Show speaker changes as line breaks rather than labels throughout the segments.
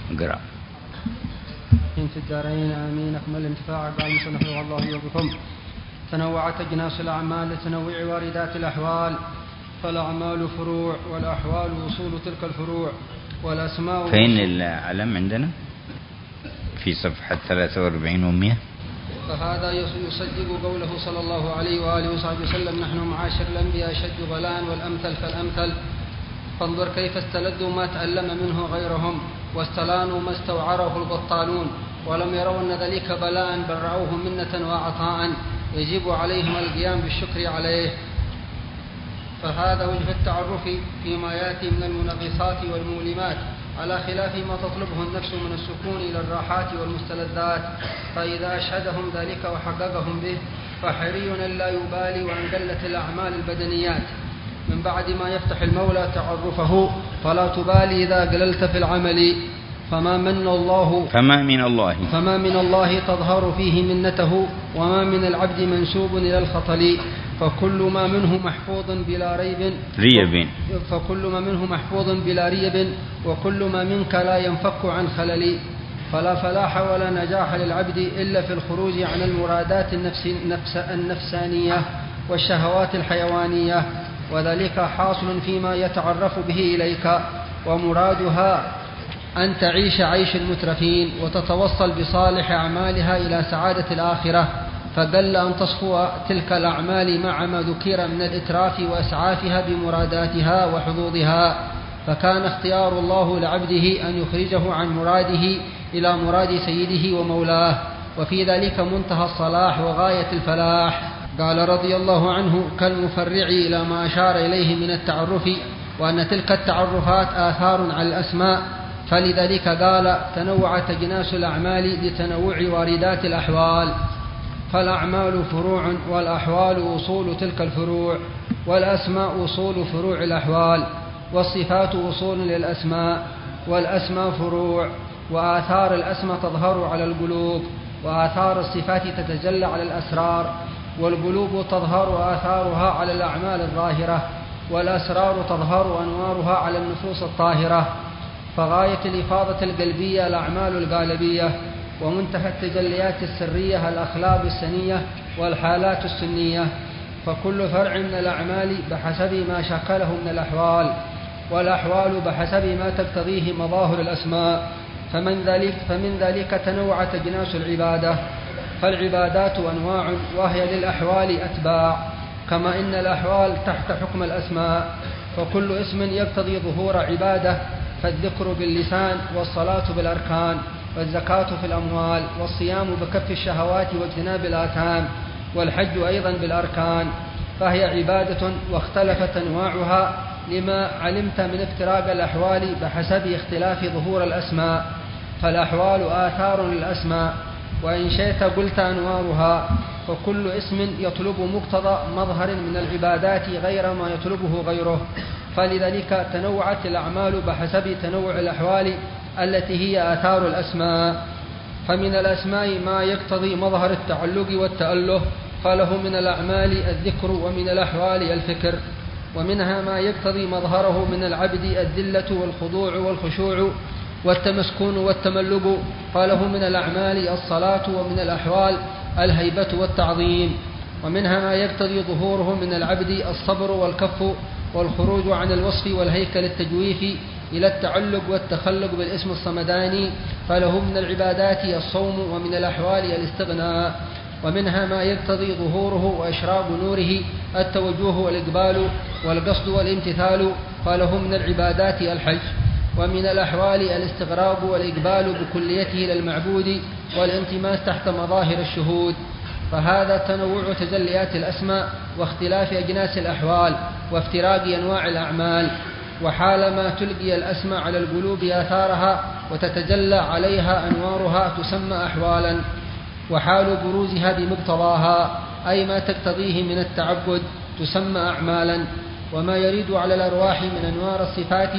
اقرأ.
في الدارين آمين. أكمل الانتفاع. قال المصنف والله يرضكم. تنوعت أجناس الأعمال لتنوع واردات الأحوال، فالأعمال فروع والأحوال وصول تلك الفروع، والأسماء.
فين العلم عندنا؟ في صفحة 43 و100.
فهذا يصدق قوله صلى الله عليه وآله وصحبه وسلم: نحن معاشر الأنبياء أشد بلاء والأمثل فالأمثل. فانظر كيف استلذوا ما تألم منه غيرهم، واستلانوا ما استوعره البطالون، ولم يروا أن ذلك بلاء، بل رأوه منة وعطاء يجب عليهم القيام بالشكر عليه. فهذا وجه التعرف فيما يأتي من المنغصات والمؤلمات، على خلاف ما تطلبه النفس من السكون إلى الراحات والمستلذات. فإذا أشهدهم ذلك وحققهم به، فحري أن لا يبالي وأن قلت الأعمال البدنيات من بعد ما يفتح المولى تعرفه، فلا تبالي إذا قللت في العمل. فما من الله تظهر فيه منته، وما من العبد منسوب إلى الخطل. فكل ما منه محفوظ بلا ريب، وكل ما منك لا ينفك عن خلل. فلا فلاح ولا نجاح للعبد إلا في الخروج عن المرادات النفسانية والشهوات الحيوانية، وذلك حاصل فيما يتعرف به إليك، ومرادها أن تعيش عيش المترفين وتتوصل بصالح أعمالها إلى سعادة الآخرة. فقل أن تصفو تلك الأعمال مع ما ذكر من الإتراف وإسعافها بمراداتها وحظوظها. فكان اختيار الله لعبده أن يخرجه عن مراده إلى مراد سيده ومولاه، وفي ذلك منتهى الصلاح وغاية الفلاح. قال رضي الله عنه: كالمفرع إلى ما أشار إليه من التعرف، وأن تلك التعرفات آثار على الأسماء. فلذلك قال: تنوعت أجناس الأعمال لتنوع واردات الأحوال، فالأعمال فروع والأحوال وصول تلك الفروع، والأسماء وصول فروع الأحوال، والصفات وصول للأسماء، والأسماء فروع، وآثار الأسماء تظهر على القلوب، وآثار الصفات تتجلى على الأسرار، والقلوب تظهر آثارها على الأعمال الظاهرة، والأسرار تظهر أنوارها على النفوس الطاهرة. فغاية الإفاضة القلبية الأعمال القالبية، ومنتهى التجليات السرية الأخلاق السنية والحالات السنية. فكل فرع من الأعمال بحسب ما شكله من الأحوال، والأحوال بحسب ما تقتضيه مظاهر الأسماء. فمن ذلك تنوعت أجناس العبادة، فالعبادات أنواع وهي للأحوال أتباع، كما إن الأحوال تحت حكم الأسماء. فكل اسم يقتضي ظهور عبادة، فالذكر باللسان، والصلاة بالأركان، والزكاة في الأموال، والصيام بكف الشهوات واجتناب الآثام، والحج أيضا بالأركان، فهي عبادة. واختلفت أنواعها لما علمت من افتراق الأحوال بحسب اختلاف ظهور الأسماء. فالأحوال آثار للأسماء، وإن شئت قلت أنوارها. فكل اسم يطلب مقتضى مظهر من العبادات غير ما يطلبه غيره. فلذلك تنوعت الأعمال بحسب تنوع الأحوال التي هي آثار الأسماء. فمن الأسماء ما يقتضي مظهر التعلق والتأله، فله من الأعمال الذكر، ومن الأحوال الفكر. ومنها ما يقتضي مظهره من العبد الذلة والخضوع والخشوع والتمسكون والتملق، فله من الأعمال الصلاة، ومن الأحوال الهيبة والتعظيم. ومنها ما يقتضي ظهوره من العبد الصبر والكف والخروج عن الوصف والهيكل التجويفي إلى التعلق والتخلق بالاسم الصمداني، فله من العبادات الصوم، ومن الأحوال الاستغناء. ومنها ما يقتضي ظهوره وإشراق نوره التوجه والإقبال والقصد والامتثال، فله من العبادات الحج. ومن الأحوال الاستغراب والإقبال بكليته للمعبود والانتماس تحت مظاهر الشهود. فهذا تنوع تجليات الأسماء واختلاف أجناس الأحوال وافتراق أنواع الأعمال. وحالما تلقي الأسماء على القلوب آثارها وتتجلى عليها أنوارها تسمى أحوالا، وحال بروزها بمقتضاها أي ما تقتضيه من التعبد تسمى أعمالا. وما يريد على الأرواح من أنوار الصفات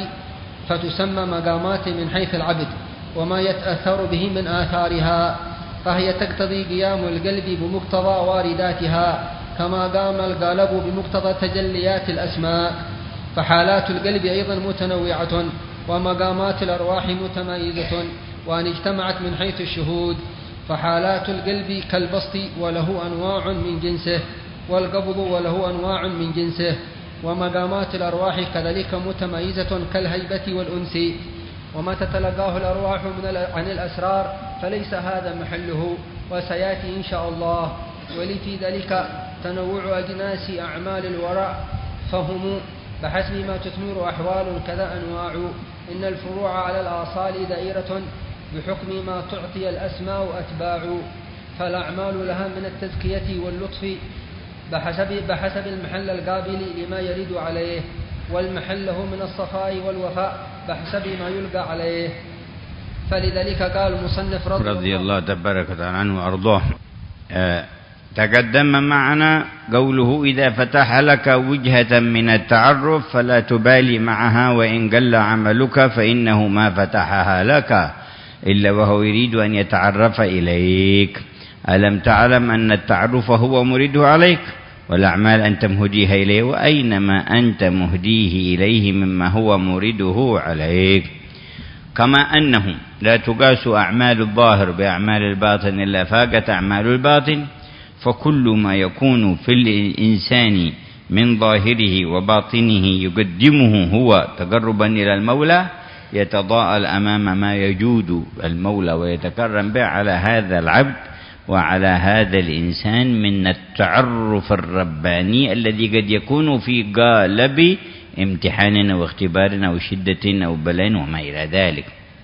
فتسمى مقامات من حيث العبد، وما يتأثر به من آثارها، فهي تقتضي قيام القلب بمقتضى وارداتها، كما قام القالب بمقتضى تجليات الأسماء. فحالات القلب أيضا متنوعة، ومقامات الأرواح متميزة، وأن اجتمعت من حيث الشهود، فحالات القلب كالبسط وله أنواع من جنسه، والقبض وله أنواع من جنسه، ومقامات الأرواح كذلك متميزة كالهيبة والأنس. وما تتلقاه الأرواح عن الأسرار فليس هذا محله، وسيأتي إن شاء الله. ولفي ذلك تنوع أجناس أعمال الوراء، فهم بحسب ما تثمر أحوال كذا أنواع. إن الفروع على الآصال دائرة بحكم ما تعطي الأسماء أتباع، فالأعمال لها من التزكية واللطف بحسب المحل القابل لما يرد عليه، والمحل له من الصفاء والوفاء بحسب ما يلقى عليه. فلذلك قال المصنف
رضي الله تبارك وتعالى عنه وأرضاه. تقدم معنا قوله: إذا فتح لك وجهة من التعرف فلا تبالي معها وإن قل عملك، فإنه ما فتحها لك إلا وهو يريد أن يتعرف إليك. ألم تعلم أن التعرف هو مريده عليك، والأعمال أنت مهديها إليه، وأينما أنت مهديه إليه مما هو مريده عليك. كما أنه لا تقاس أعمال الظاهر بأعمال الباطن إلا فاقت أعمال الباطن، فكل ما يكون في الإنسان من ظاهره وباطنه يقدمه هو تقربا إلى المولى يتضاءل أمام ما يجود المولى ويتكرم به على هذا العبد وعلى هذا الإنسان من التعرف الرباني الذي قد يكون في قالب امتحان أو اختبار أو شدة أو بلاء وما إلى ذلك.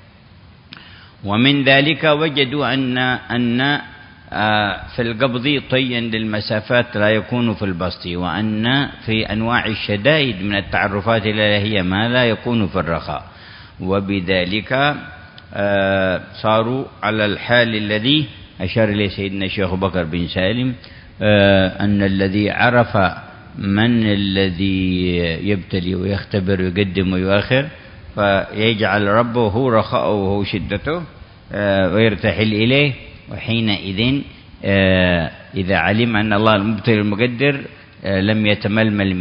ومن ذلك وجدوا أن في القبض طيا للمسافات لا يكون في البسط، وأن في أنواع الشدائد من التعرفات الإلهية ما لا يكون في الرخاء. وبذلك صاروا على الحال الذي أشار إليه سيدنا الشيخ بكر بن سالم، أن الذي عرف من الذي يبتلي ويختبر ويقدم ويؤخر فيجعل ربه رخاءه شدته ويرتحل إليه، وحينئذ إذا علم أن الله المبتلي المقدر لم يتململ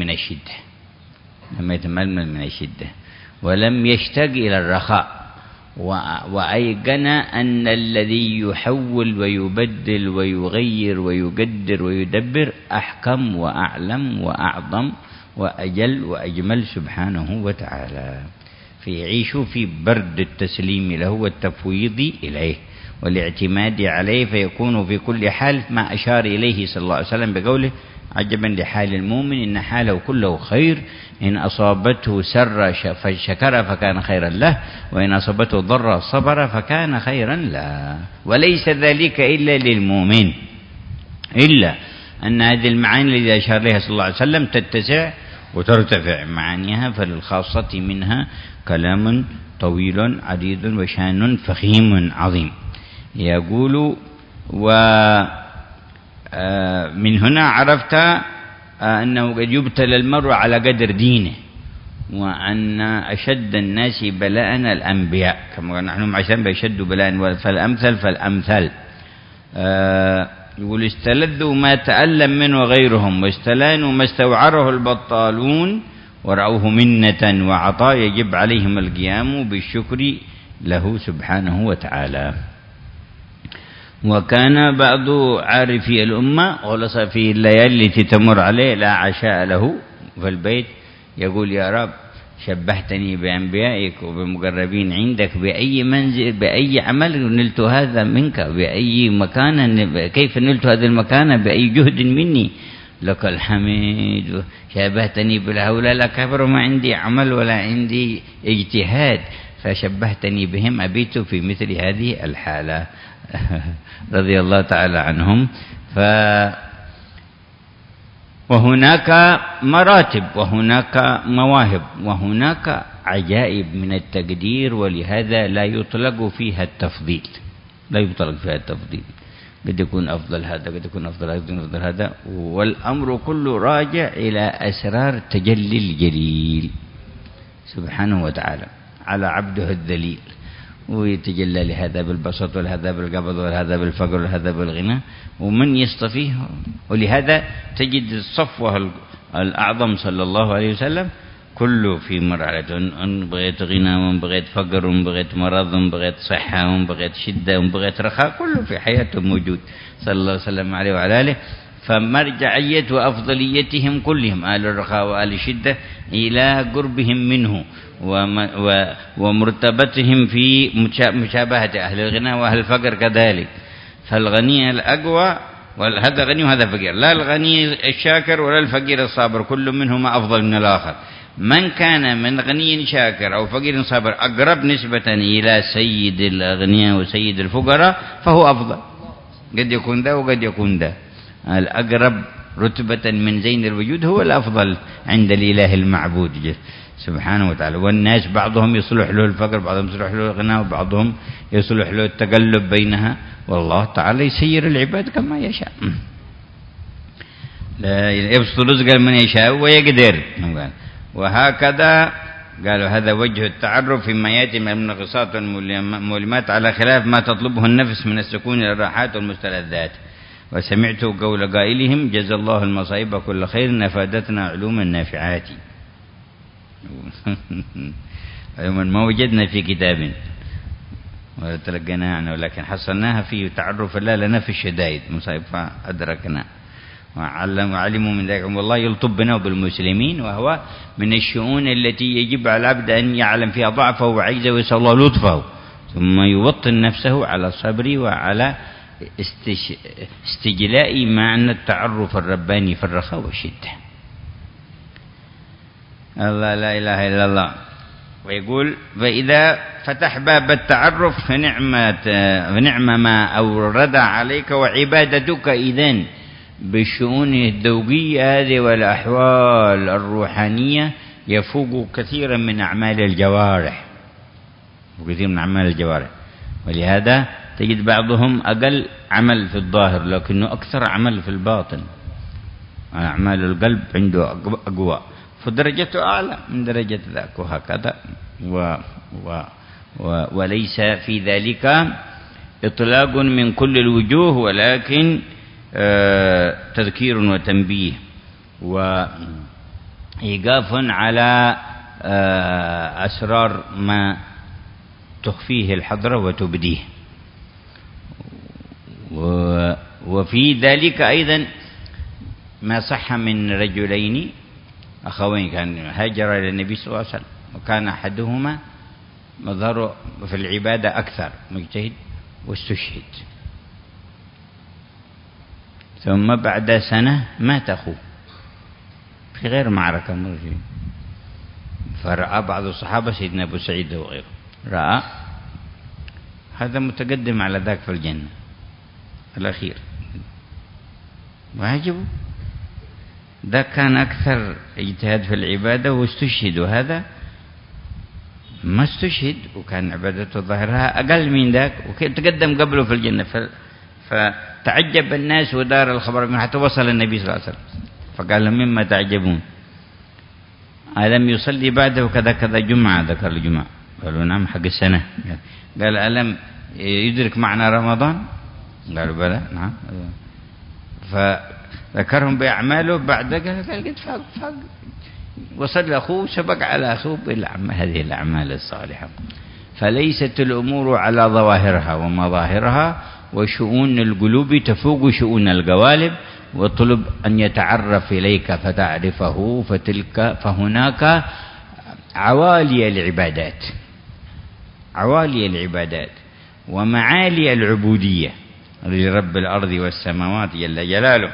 من الشدة ولم يشتاق إلى الرخاء، وأيقن أن الذي يحول ويبدل ويغير ويقدر ويدبر أحكم وأعلم وأعظم وأجل وأجمل سبحانه وتعالى. فيعيشوا في برد التسليم له والتفويض إليه والاعتماد عليه، فيكون في كل حال ما أشار إليه صلى الله عليه وسلم بقوله: عجبا لحال المؤمن إن حاله كله خير، إن أصابته سر فشكر فكان خيرا له، وإن أصابته ضر صبر فكان خيرا له. وليس ذلك إلا للمؤمن، إلا أن هذه المعاني التي أشار إليها صلى الله عليه وسلم تتسع وترتفع معانيها، فللخاصة منها كلام طويل عريض وشان فخيم عظيم. يقول: ومن هنا عرفت أنه قد يبتلى المرء على قدر دينه، وأن أشد الناس بلاء الأنبياء، كما نحن معشرين بأشد بلاء فالأمثل فالأمثل. يقول: استلذوا ما تألم منه غيرهم، واستلانوا ما استوعره البطالون، ورعوه منة وعطاء يجب عليهم القيام بالشكر له سبحانه وتعالى. وكان بعض عارفي الأمة خلص في الليالي التي تمر عليه لا عشاء له في البيت يقول: يا رب شبهتني بأنبيائك وبمقربين عندك، بأي منزل بأي عمل نلت هذا منك، بأي مكان كيف نلت هذه المكانة، بأي جهد مني، لك الحميد. شبهتني بالهؤلاء لا كبر ما عندي عمل ولا عندي اجتهاد، فشبهتني بهم أبيت في مثل هذه الحالة رضي الله تعالى عنهم. وهناك مراتب وهناك مواهب وهناك عجائب من التقدير، ولهذا لا يطلق فيها التفضيل، قد يكون أفضل هذا، قد يكون أفضل هذا، قد يكون أفضل هذا، والأمر كله راجع إلى أسرار تجلي الجليل سبحانه وتعالى على عبده الذليل، ويتجلى لهذا بالبسط ولهذا بالقبض ولهذا بالفقر ولهذا بالغنى، ومن يصطفيه. ولهذا تجد الصفوة الأعظم صلى الله عليه وسلم كله في مرحلة، إن بغيت غنى وإن بغيت فقر وإن بغيت مرض وإن بغيت صحة وإن بغيت شدة وإن بغيت رخاء، كله في حياته موجود صلى الله عليه وسلم عليه وعلى آله. فمرجعية وأفضليتهم كلهم أهل الرخاء وأهل الشدة إلى قربهم منه ومرتبتهم في مشابهة أهل الغنى وأهل الفقر كذلك. فالغني الأقوى، وهذا غني وهذا فقير، لا الغني الشاكر ولا الفقير الصابر، كل منهما أفضل من الآخر. من كان من غني شاكر أو فقير صابر أقرب نسبة إلى سيد الأغنياء وسيد الفقراء فهو أفضل. قد يكون ذا وقد يكون ذا. الأقرب رتبة من زين الوجود هو الأفضل عند الإله المعبود سبحانه وتعالى. والناس بعضهم يصلح له الفقر، بعضهم يصلح له الغنى، وبعضهم يصلح له التقلب بينها، والله تعالى يسير العباد كما يشاء. لا يبسط رزق من يشاء ويقدر. وهكذا قالوا هذا وجه التعرف فيما يأتي من المنغصات والمؤلمات على خلاف ما تطلبه النفس من السكون إلى الراحات والمستلذات. وسمعت قول قائلهم جزى الله المصائب كل خير نفادتنا علوما نافعات. علوما ما وجدنا في كتاب ولا تلقيناها عنه، ولكن حصلناها في تعرف الله لنا في الشدائد مصائب فأدركنا وعلموا من ذلك. والله يلطب بنا وبالمسلمين، وهو من الشؤون التي يجب على العبد أن يعلم فيها ضعفه وعجزه ويسأل الله لطفه، ثم يوطن نفسه على الصبر وعلى استجلاء معنى التعرف الرباني في الرخاء والشدة. الله لا إله إلا الله. ويقول فإذا فتح باب التعرف فنعم ما أورد عليك وعبادتك إذن بالشؤون الذوقية هذه والأحوال الروحانية يفوق كثيرا من أعمال الجوارح، وكثير من أعمال الجوارح. ولهذا تجد بعضهم أقل عمل في الظاهر لكنه أكثر عمل في الباطن. أعمال القلب عنده أقوى، فدرجته أعلى من درجة ذاك، وهكذا. وليس في ذلك إطلاق من كل الوجوه، ولكن تذكير وتنبيه وإيقاف على أسرار ما تخفيه الحضرة وتبديه. وفي ذلك أيضا ما صح من رجلين أخوين كان هاجر إلى النبي صلى الله عليه وسلم، وكان أحدهما مظهره في العبادة أكثر مجتهد واستشهد، ثم بعد سنة مات أخوه في غير معركة مرجين. فرأى بعض الصحابة سيدنا أبو سعيد وغيره، رأى هذا متقدم على ذاك في الجنة الأخير، وعجبوا ذاك كان أكثر اجتهاد في العبادة واستشهد، وهذا ما استشهد وكان عبادته ظاهرها أقل من ذاك وتقدم قبله في الجنة. فتعجب الناس ودار الخبر منه حتى وصل النبي صلى الله عليه وسلم فقال لهم مما تعجبون ألم يصلي بعده كذا كذا جمعة؟ ذكر الجمعة. قالوا نعم حق السنة. قال ألم يدرك معنا رمضان؟ قالوا بلى نعم. فذكرهم بأعماله بعد قال قد فاق وصل أخوه سبق على أخوه هذه الأعمال الصالحة. فليست الأمور على ظواهرها ومظاهرها، وشؤون القلوب تفوق شؤون القوالب، وطلب أن يتعرف إليك فتعرفه فهناك عوالي العبادات، عوالي العبادات ومعالي العبودية لرب الأرض والسماوات جل جلاله.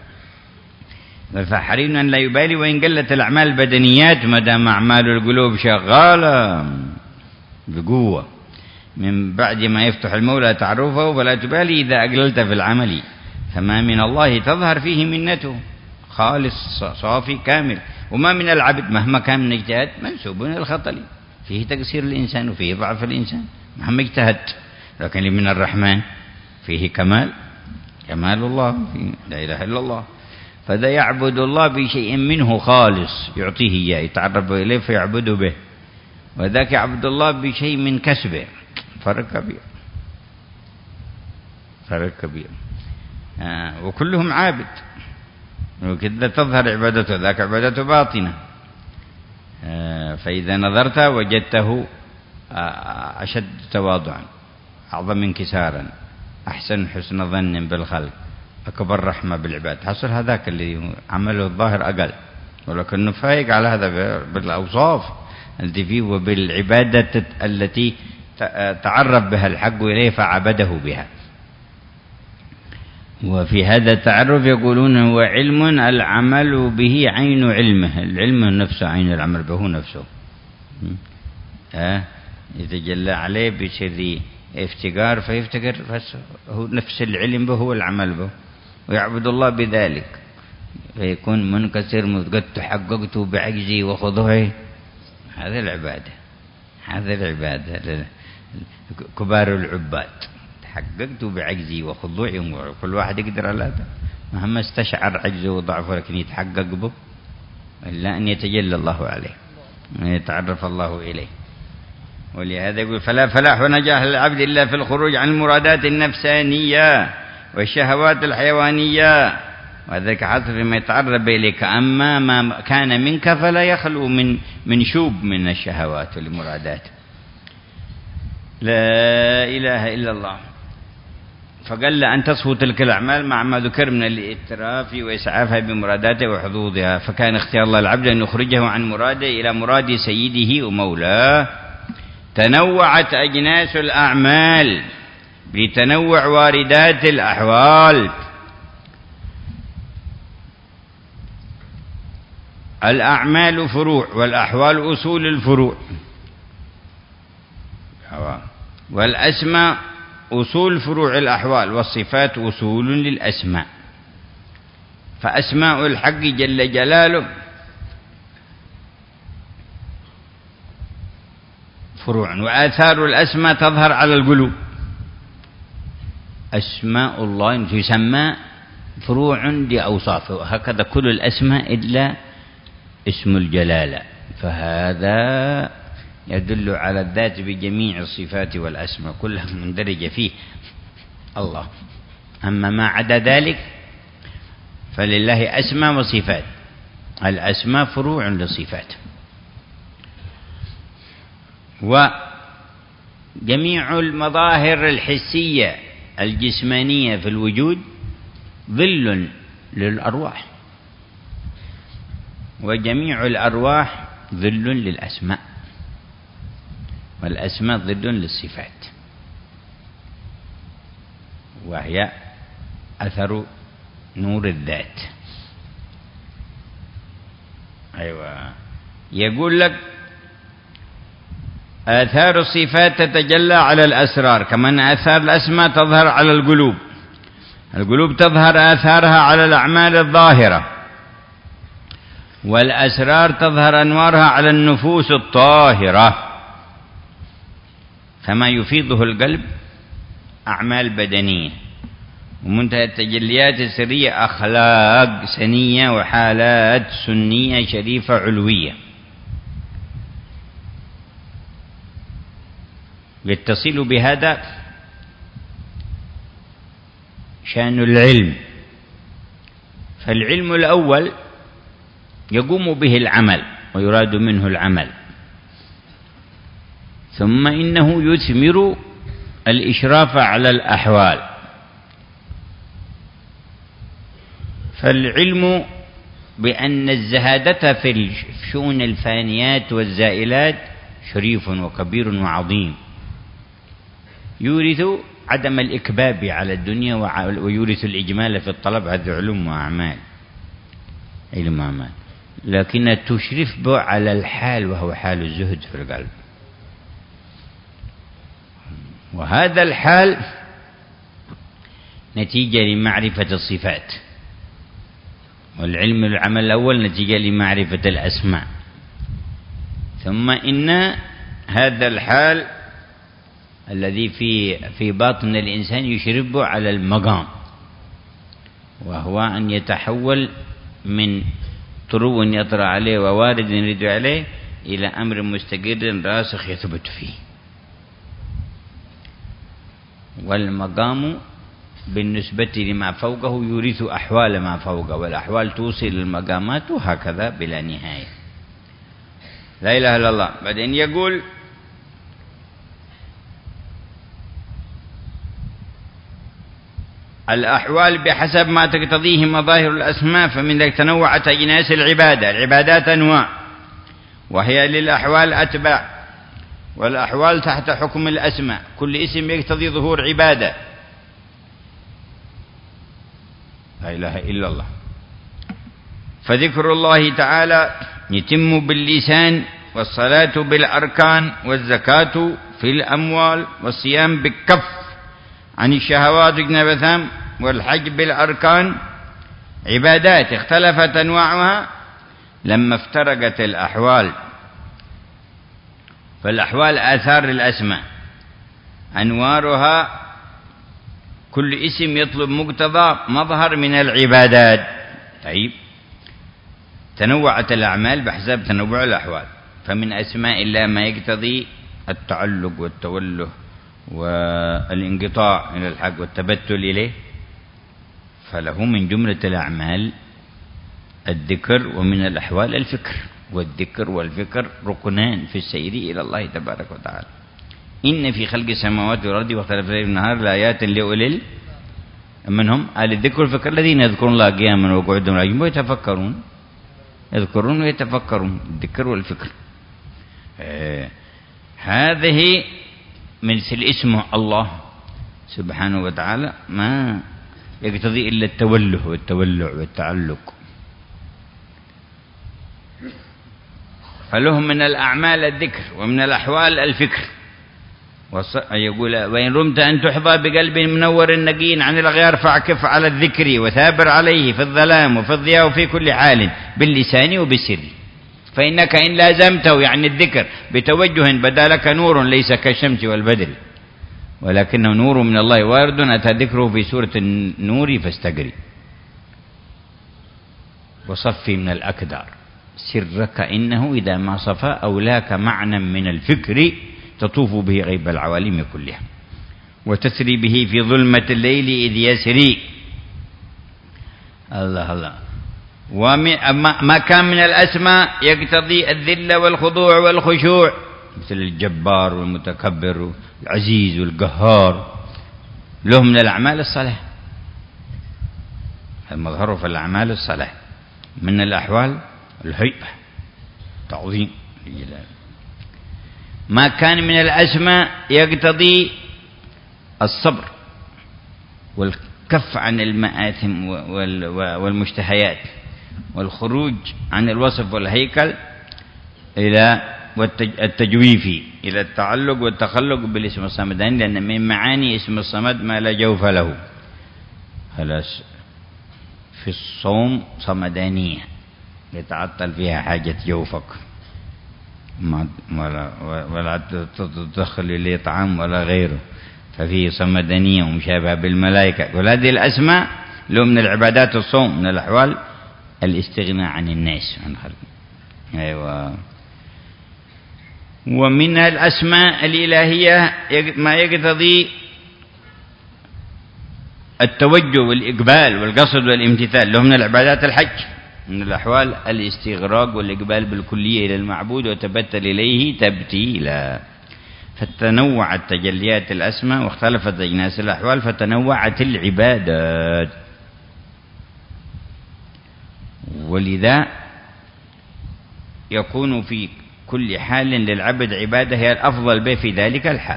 فحرينا أن لا يبالي وإن قلت الأعمال البدنيات ما دام أعمال القلوب شغالة بقوة من بعد ما يفتح المولى تعرفه، فلا تبالي إذا أقللت في العمل، فما من الله تظهر فيه منته خالص صافي كامل. وما من العبد مهما كان من اجتهاد منسوب إلى الخطل، فيه تقصير الإنسان وفيه ضعف الإنسان مهما اجتهد، لكن من الرحمن فيه كمال الله، فيه لا إله إلا الله. فذا يعبد الله بشيء منه خالص يعطيه إياه يتعرف إليه فيعبد به، وذاك يعبد الله بشيء من كسبه. فرق كبير، فرق كبير. وكلهم عابد، وكذا تظهر عبادته، ذاك عبادته باطنة. فإذا نظرت وجدته أشد تواضعا، أعظم انكسارا، أحسن حسن ظن بالخلق، أكبر رحمة بالعباد. حصل هذاك اللي عمله الظاهر أقل، ولكنه فايق على هذا بالأوصاف التي فيه وبالعبادة التي تعرف بها الحق إليه فعبده بها. وفي هذا التعرف يقولون هو علم العمل به عين علمه، العلم نفسه عين العمل به نفسه، يتجلى عليه بسر افتقار فيفتقر، هو نفس العلم به هو العمل به، ويعبد الله بذلك فيكون منكسر قد تحققت بعجزي وخضوعي. هذا العبادة، هذا العبادة كبار العباد، تحققت بعجزي وخضوعي. كل واحد يقدر على هذا مهما استشعر عجزه وضعفه، لكن يتحقق به إلا أن يتجلى الله عليه ويتعرف الله إليه. ولهذا يقول فلا فلاح ونجاح للعبد إلا في الخروج عن المرادات النفسانية والشهوات الحيوانية، وذلك حصل فيما يتعرض إليك. أما ما كان منك فلا يخلو من شوب من الشهوات والمرادات. لا إله إلا الله. فقل أن تصفو تلك الأعمال مع ما ذكر من الإتراف وإسعافها بمراداته وحظوظها. فكان اختيار الله العبد أن يخرجه عن مراده إلى مراد سيده ومولاه. تنوعت أجناس الأعمال بتنوع واردات الأحوال. الأعمال فروع والأحوال أصول الفروع، والأسماء أصول فروع الأحوال، والصفات أصول للأسماء. فأسماء الحق جل جلاله فروع، وآثار الأسماء تظهر على القلوب. أسماء الله تسمى فروع لأوصافه، وهكذا كل الأسماء إلا اسم الجلالة، فهذا يدل على الذات بجميع الصفات والأسماء كلها مندرجة فيه الله. أما ما عدا ذلك فلله أسماء وصفات، الأسماء فروع للصفات. وجميع المظاهر الحسية الجسمانية في الوجود ظل للأرواح، وجميع الأرواح ظل للأسماء، والأسماء ظل للصفات، وهي أثر نور الذات. أيوة، يقول لك آثار الصفات تتجلى على الأسرار، كما أن آثار الأسماء تظهر على القلوب. القلوب تظهر آثارها على الأعمال الظاهرة، والأسرار تظهر أنوارها على النفوس الطاهرة. كما يفيضه القلب أعمال بدنية، ومنتهى التجليات السرية أخلاق سنية وحالات سنية شريفة علوية. يتصل بهذا شأن العلم. فالعلم الأول يقوم به العمل ويراد منه العمل، ثم إنه يثمر الإشراف على الأحوال. فالعلم بأن الزهادة في الشؤون الفانيات والزائلات شريف وكبير وعظيم، يورث عدم الإكباب على الدنيا ويورث الإجمال في الطلب. هذه علوم وأعمال، علم وأعمال، لكن تشرف به على الحال، وهو حال الزهد في القلب. وهذا الحال نتيجة لمعرفة الصفات، والعلم العمل الأول نتيجة لمعرفة الأسماء. ثم إن هذا الحال الذي في باطن الإنسان يشرف على المقام، وهو أن يتحول من طرو يطرأ عليه ووارد يرد عليه إلى أمر مستقر راسخ يثبت فيه. والمقام بالنسبة لما فوقه يورث أحوال ما فوقه، والأحوال توصل للمقامات، وهكذا بلا نهاية. لا إله إلا الله. بعدين يقول الأحوال بحسب ما تقتضيه مظاهر الأسماء، فمن ذلك تنوعت أجناس العبادة. العبادات أنواع، وهي للأحوال أتباع، والأحوال تحت حكم الأسماء، كل اسم يقتضي ظهور عبادة. لا إله إلا الله. فذكر الله تعالى يتم باللسان، والصلاة بالأركان، والزكاة في الأموال، والصيام بالكف عن الشهوات واجتناب الآثام، والحج بالأركان. عبادات اختلفت أنواعها لما افترقت الأحوال. فالأحوال آثار الأسماء، أنوارها كل اسم يطلب مقتضى مظهر من العبادات. طيب، تنوعت الأعمال بحسب تنوع الأحوال، فمن أسماء الله ما يقتضي التعلق والتوله والانقطاع إلى الحق والتبتل إليه، فله من جملة الأعمال الذكر، ومن الأحوال الفكر. والذكر والفكر ركنان في السير إلى الله تبارك وتعالى. إن في خلق السماوات والأرض واختلاف الليل والنهار لآيات لأولي منهم أهل الذكر والفكر الذين يذكرون الله قياما وقعودا وجنوبا ويتفكرون. يذكرون ويتفكرون، الذكر والفكر. هذه مثل اسمه الله سبحانه وتعالى ما يقتضي إلا التوله والتولع والتعلق. فله من الأعمال الذكر، ومن الأحوال الفكر. يقول وإن رمت أن تحظى بقلب منور نقي عن الأغيار فاعكف على الذكر وثابر عليه في الظلام وفي الضياء وفي كل حال باللسان وبالسر، فإنك إن لازمته يعني الذكر بتوجه بدا لك نور ليس كالشمس والبدر، ولكنه نور من الله وارد أتى ذكره في سورة النور فاستقري. وصفي من الأكدار سرك إنه إذا ما صفى أولاك معنى من الفكر تطوف به غيب العوالم كلها، وتسري به في ظلمة الليل إذ يسري. الله الله. وما كان من الأسماء يقتضي الذل والخضوع والخشوع، مثل الجبار والمتكبر والعزيز والقهار، له من الأعمال الصلاة. المظهر في الأعمال الصلاة. من الأحوال الهيئة، تعظيم الجلال. ما كان من الأسماء يقتضي الصبر والكف عن المآثم والمشتهيات، والخروج عن الوصف والهيكل إلى التجويف إلى التعلق والتخلق بالاسم الصمداني، لأن من معاني اسم الصمد ما لا جوف له. خلاص في الصوم صمدانية يتعطل فيها حاجة جوفك، ولا تدخل إليه طعام ولا غيره، ففيه صمدانية ومشابهة بالملائكة. وهذه الأسماء له من العبادات الصوم، من الأحوال الاستغناء عن الناس عن خلق. أيوة. ومن الأسماء الإلهية ما يقتضي التوجه والإقبال والقصد والامتثال، له من العبادات الحج. من الأحوال الاستغراق والإقبال بالكلية إلى المعبود وتبتل إليه تبتيلا. فتنوعت تجليات الأسماء واختلفت أجناس الأحوال فتنوعت العبادات. ولذا يكون في كل حال للعبد عبادة هي الأفضل به في ذلك الحال،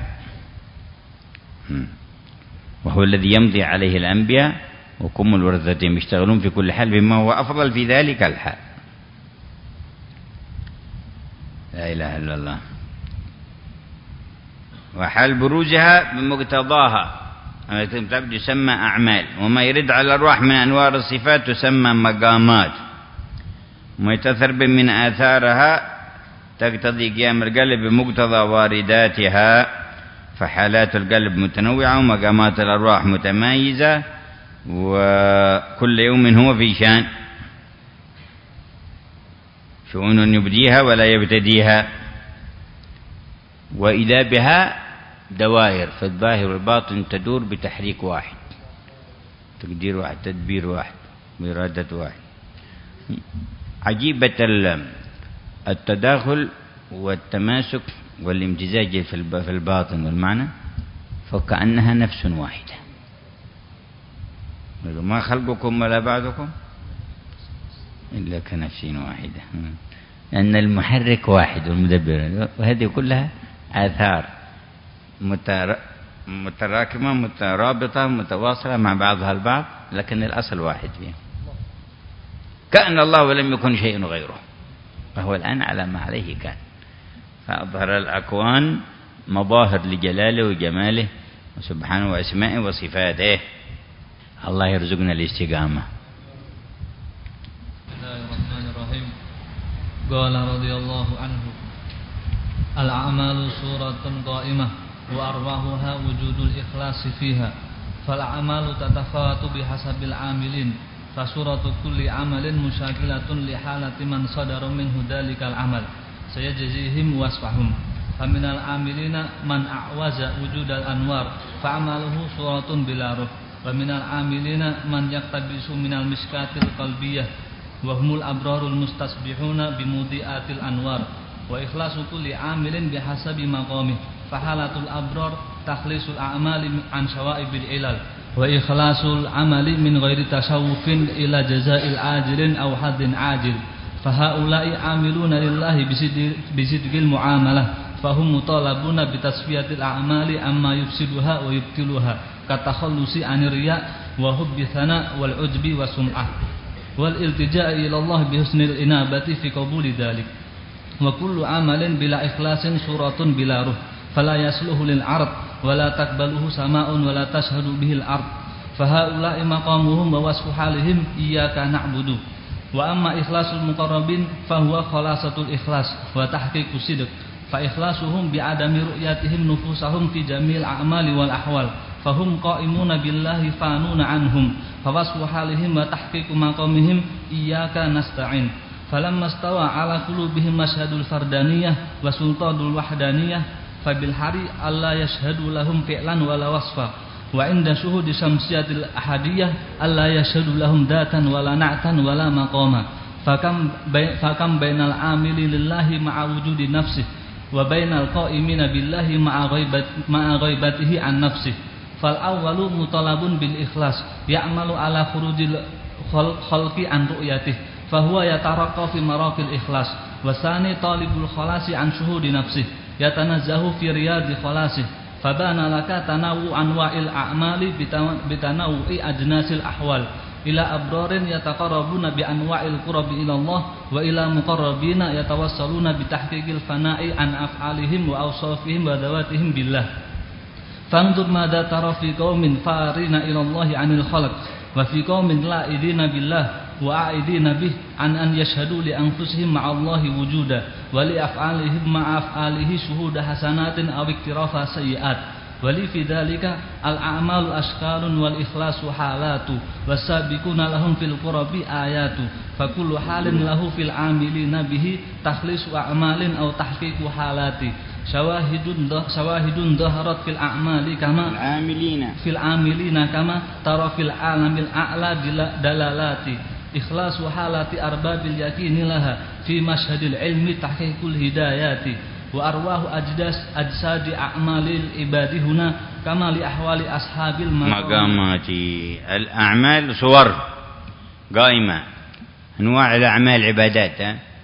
وهو الذي يمضي عليه الأنبياء وكم الورثتهم يشتغلون في كل حال بما هو أفضل في ذلك الحال. لا إله إلا الله. وحال بروزها بمقتضاها يسمى أعمال، وما يرد على الأرواح من أنوار الصفات تسمى مقامات، وما يتأثر من آثارها تقتضي قيام القلب بمقتضى وارداتها. فحالات القلب متنوعة ومقامات الأرواح متمايزة، وكل يوم هو في شان، شؤون يبديها ولا يبتديها، وإذا بها دوائر، فالظاهر والباطن تدور بتحريك واحد، تقدير واحد، تدبير واحد، إرادة واحد. عجيبة التداخل والتماسك والامتزاج في الباطن والمعنى، فكأنها نفس واحدة. ما خلقكم ولا بعضكم إلا كنفس واحدة، لأن المحرك واحد والمدبر، وهذه كلها آثار متراكمة مترابطة متواصلة مع بعضها البعض، لكن الأصل واحد فيها. كأن الله ولم يكن شيء غيره، فهو الآن على ما عليه كان، فأظهر الأكوان مظاهر لجلاله وجماله وسبحانه وأسمائه وصفاته. الله يرزقنا الاستقامة.
Bismillahirrahmanirrahim. Qala radhiyallahu anhu, al-a'malu suratun qa'imah wa arwahuha wujudul ikhlasi fiha, fal a'malu tatafawatu bihasabil 'amilin, fa suratu kulli 'amalin musyakilatun li halati man sadara minhu dalikal 'amal, sayajzihim wasfahum. Faminal 'amilina man a'waza wujudal anwar fa 'amaluhu suratun bila ruh, wa minal 'amilina man yaktabisu minal miskatil qalbiyah wa humul abrarul mustasbihuna bimudiatil anwar, wa ikhlasu kulli 'amilin bihasabi maqamih, fa halatul abrar takhlisul a'mali an syawaibil ilal, wa ikhlasul 'amali min ghairi tasawufin ila jazail ajilin aw haddin ajil, fa haula'i 'amiluna lillahi bisidqil muamalah, fa hum mutalabuna bitasfiyatil a'mali amma yufsiduha wa yubtiluha, katakhallusi anir riya wa hubbi thana wal ujbi wa sum'ah wal iltija'i ila Allah bi husnil inabati fi qabuli dzalik, wa kullu amalin bila ikhlasin suratun bila ruh, fala yasluhu lil ard wa la taqbaluhu sama'un wa la tashhadu bihil ard, fa haula'i maqamuhum wa wasfu halihim iyyaka na'budu, wa amma ikhlasul muqarrabin fa huwa khalasatul ikhlas wa tahqiqus sidq, fa ikhlasuhum bi adami ru'yatihim nufusahum fi jamil a'mali wal ahwal, fahum qa'imuna billahi fanuna anhum, fawasfu halihim wa tahqiqu maqamihim iyyaka nasta'in, falamma stawa ala qulubihim masyhadul fardaniyah wa sultanul wahdaniyah, fabil hari alla yashhadu lahum fi'lan wala wasfa, wa inda syuhudi syamsiyatil ahadiyah alla yashhadu lahum datan wala na'tan wala maqama, fakam bainal amili lillahi ma'a wujudi nafsihi wa bainal qa'imina billahi ma'a ghaibatihi an nafsihi. Fal awwalu mutalabun bil ikhlas ya'malu ala khurujil khalqi an ru'yatihi, fa huwa yataraqqa fi maraqil ikhlas, wa sani talibul khalasi an syuhudi nafsihi yatanazzahu fi riyadi khalasihi, fabana laka tanawu anwa'il a'mali bitanawu'i ajnasil ahwal, ila abrarin yataqarrabuna bi anwa'il qurbi ila Allah, wa ila muqarrabina yatawassaluna bi tahqiqil fana'i an af'alihim wa awsafihim wa dawatihim billah. Fanzur madza tara fi qaumin farina ila Allah 'anil khalq, wa fi qaumin la'idina billah wa a'idina bih an yashhadu li anfusihim ma'a Allah wujuda, wa li af'alihim ma'a af'alihi syuhuda hasanatin aw iktirafa sayyi'at, wa li fi dzalika al a'malu ashkalun wal ikhlasu halatu, wasabiquna lahum fil qurbi ayatu, fa kullu halin lahu fil 'amilina bihi takhlisu a'malin aw tahqiqu halati, syawahidun dhaharat fil a'mali kama fil amilina kama tara fil alamil a'la dalalati, ikhlasu halati arbabil yakini laha fi mashhadil ilmi tahqiqul hidayati, wa arwahu ajsadi a'malil ibadi huna kama li ahwali ashabil
maqamati. al a'mal suwar qaimah, anwa' al a'mal ibadat,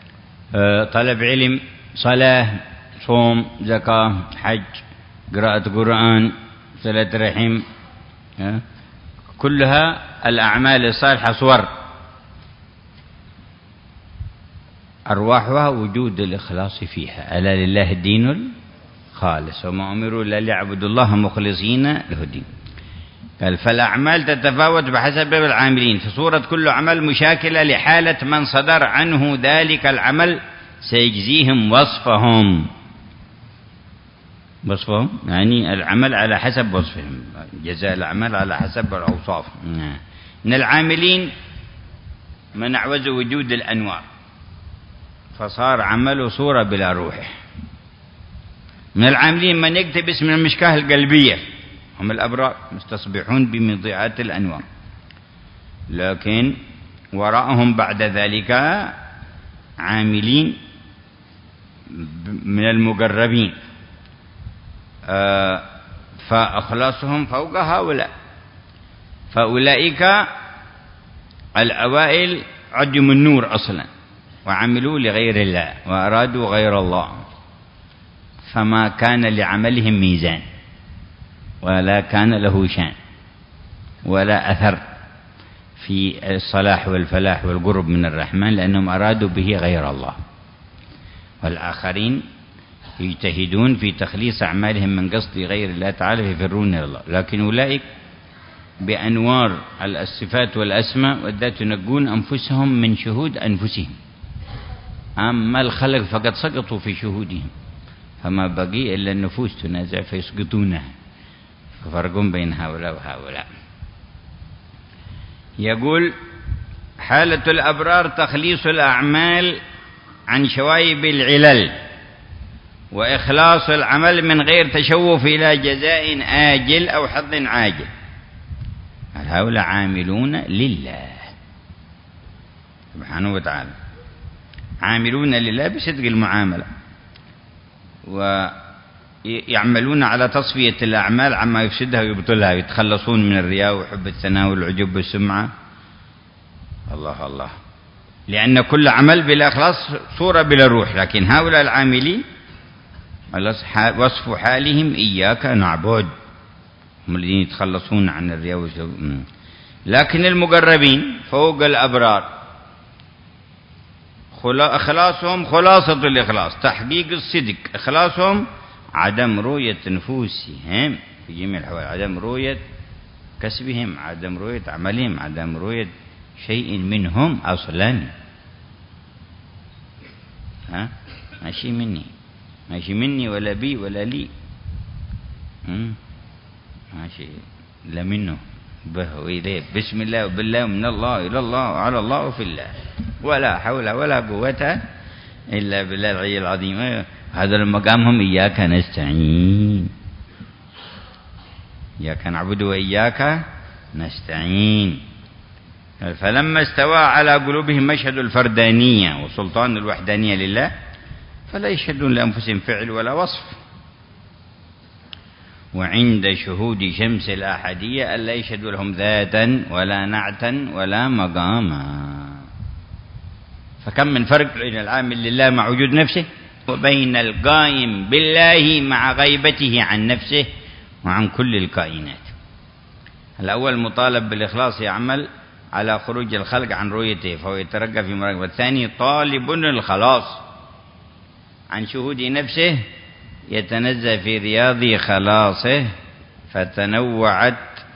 talab ilm, salah, صوم، زكاة، حج، قراءة قرآن، صلة رحم، كلها الأعمال الصالحة صور، أرواحها وجود الإخلاص فيها. ألا لله الدين الخالص وما أمروا إلا ليعبدوا الله مخلصين له الدين. قال فالأعمال تتفاوت بحسب العاملين، فصورة كل عمل مشاكلة لحالة من صدر عنه ذلك العمل، سيجزيهم وصفهم يعني العمل على حسب وصفهم، جزاء العمل على حسب الأوصاف. من العاملين من أعوز وجود الأنوار فصار عمله صورة بلا روح. من العاملين من يقتبس من المشكاه القلبية، هم الأبرار مستصبحون بمضيعات الأنوار، لكن وراءهم بعد ذلك عاملين من المقربين، فأخلاصهم فوق هؤلاء. فأولئك الأوائل عدموا النور أصلا وعملوا لغير الله وأرادوا غير الله، فما كان لعملهم ميزان ولا كان له شان ولا أثر في الصلاح والفلاح والقرب من الرحمن، لأنهم أرادوا به غير الله. والآخرين يجتهدون في تخليص أعمالهم من قصد غير الله تعالى فيفرون إلى الله، لكن أولئك بأنوار الصفات والأسماء والذات ينقون أنفسهم من شهود أنفسهم، أما الخلق فقد سقطوا في شهودهم، فما بقي إلا النفوس تنازع فيسقطونها، ففرق بين هؤلاء وهؤلاء. يقول: حالة الأبرار تخليص الأعمال عن شوائب العلل وإخلاص العمل من غير تشوف إلى جزاء آجل أو حظ عاجل. هؤلاء عاملون لله سبحانه وتعالى، عاملون لله بصدق المعاملة، ويعملون على تصفية الأعمال عما يفسدها ويبطلها، يتخلصون من الرياء وحب الثناء والعجب والسمعة. الله الله، لأن كل عمل بلا إخلاص صورة بلا روح. لكن هؤلاء العاملين وصف حالهم إياك نعبد، هم الذين يتخلصون عن الرياء والسمعة. لكن المقربين فوق الأبرار إخلاصهم خلاصة الإخلاص، تحقيق الصدق. إخلاصهم عدم رؤية نفوسهم في جميع الحوال، عدم رؤية كسبهم، عدم رؤية عملهم، عدم رؤية شيء منهم أصلا. ماشي مني ولا بي ولا لي، ماشي لا منه به وإليه، بسم الله وبالله من الله إلى الله وعلى الله وفي الله، ولا حول ولا قوة إلا بالله العلي العظيم. هذا المقام هم إياك نستعين، إياك نعبد وإياك نستعين. فلما استوى على قلوبهم مشهد الفردانية وسلطان الوحدانية لله فلا يشهدون لأنفسهم فعل ولا وصف، وعند شهود شمس الأحدية ألا يشهدوا لهم ذاتا ولا نعتا ولا مقاما. فكم من فرق بين العامل لله مع وجود نفسه وبين القائم بالله مع غيبته عن نفسه وعن كل الكائنات. الأول مطالب بالإخلاص، يعمل على خروج الخلق عن رؤيته فهو يترقى في مراقبة. الثاني طالب الخلاص عن شهود نفسه، يتنزه في رياض خلاصه، فتنوعت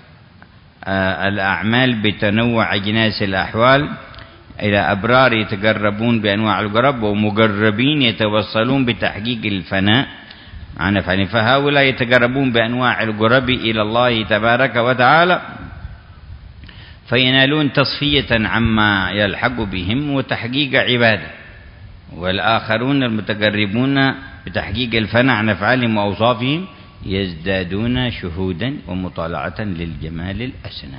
الأعمال بتنوع أجناس الأحوال، إلى أبرار يتقربون بأنواع القرب ومقربين يتوصلون بتحقيق الفناء عن فعل. فهؤلاء يتقربون بأنواع القرب إلى الله تبارك وتعالى فينالون تصفية عما يلحق بهم وتحقيق عبادة، والآخرون المتقربون بتحقيق الفناء عن أفعالهم وأوصافهم يزدادون شهودا ومطالعة للجمال الأسنى.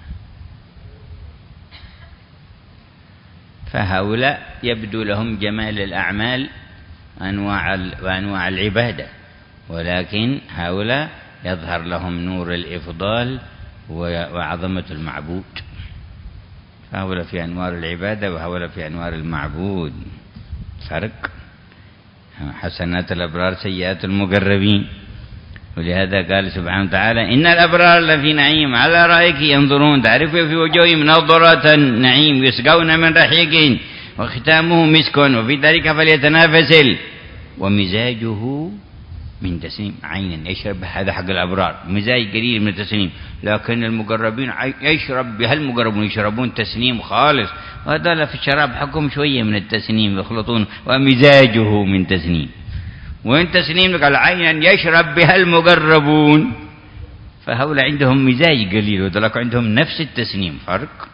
فهؤلاء يبدو لهم جمال الأعمال وأنواع العبادة، ولكن هؤلاء يظهر لهم نور الإفضال وعظمة المعبود. فهؤلاء في أنوار العبادة وهؤلاء في أنوار المعبود، فرق. حسنات الأبرار سيئات المقربين. ولهذا قال سبحانه وتعالى: إن الأبرار لفي نعيم على رأيك ينظرون تعرف في وجوههم نظرة النعيم يسقون من رحيق وختامه مسك وفي ذلك فليتنافس ومزاجه من تسنيم. عينا يشرب، هذا حق الأبرار، مزاج قليل من التسنيم. لكن المقربين يشرب بها، المقربون يشربون تسنيم خالص، وهذا في الشراب حقهم شوية من التسنيم يخلطون، ومزاجه من تسنيم. وين تسنيم؟ قال عينا يشرب بها المقربون. فهؤلاء عندهم مزاج قليل وذلك عندهم نفس التسنيم، فرق.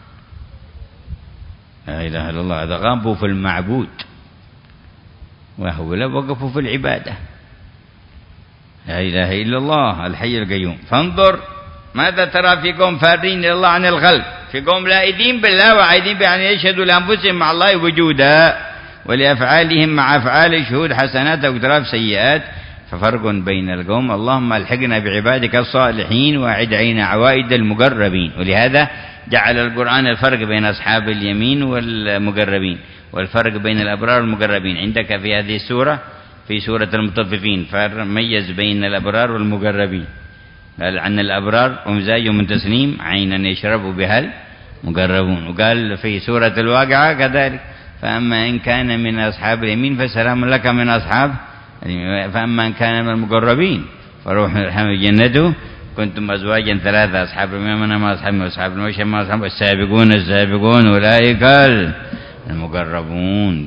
لا إله إلا الله. هذا غابوا في المعبود وهؤلاء وقفوا في العبادة. لا إله إلا الله الحي القيوم. فانظر ماذا ترى في قوم فارين إلى الله عن الخلق، في قوم لائذين بالله وعايدين بأن يشهدوا لأنفسهم مع الله وجودا ولأفعالهم مع أفعال شهود حسنات أو اقتراف سيئات، ففرق بين القوم. اللهم الحقنا بعبادك الصالحين وأعد علينا عوائد المقربين. ولهذا جعل القرآن الفرق بين أصحاب اليمين والمقربين، والفرق بين الأبرار والمقربين. عندك في هذه السورة في سورة المطففين فميز بين الأبرار والمقربين، قال عن الأبرار ومزاج من تسنيم عينا يشرب بها المقربون. وقال في سورة الواقعة كذلك فأما إن كان من أصحاب اليمين فسلام لك من أصحاب، فأما إن كان من المقربين فروح جنته كنتم أزواجا ثلاثة أصحاب اليمين ما أصحاب وأصحاب المشأمة ما أصحاب السابقون السابقون أولئك المقربون.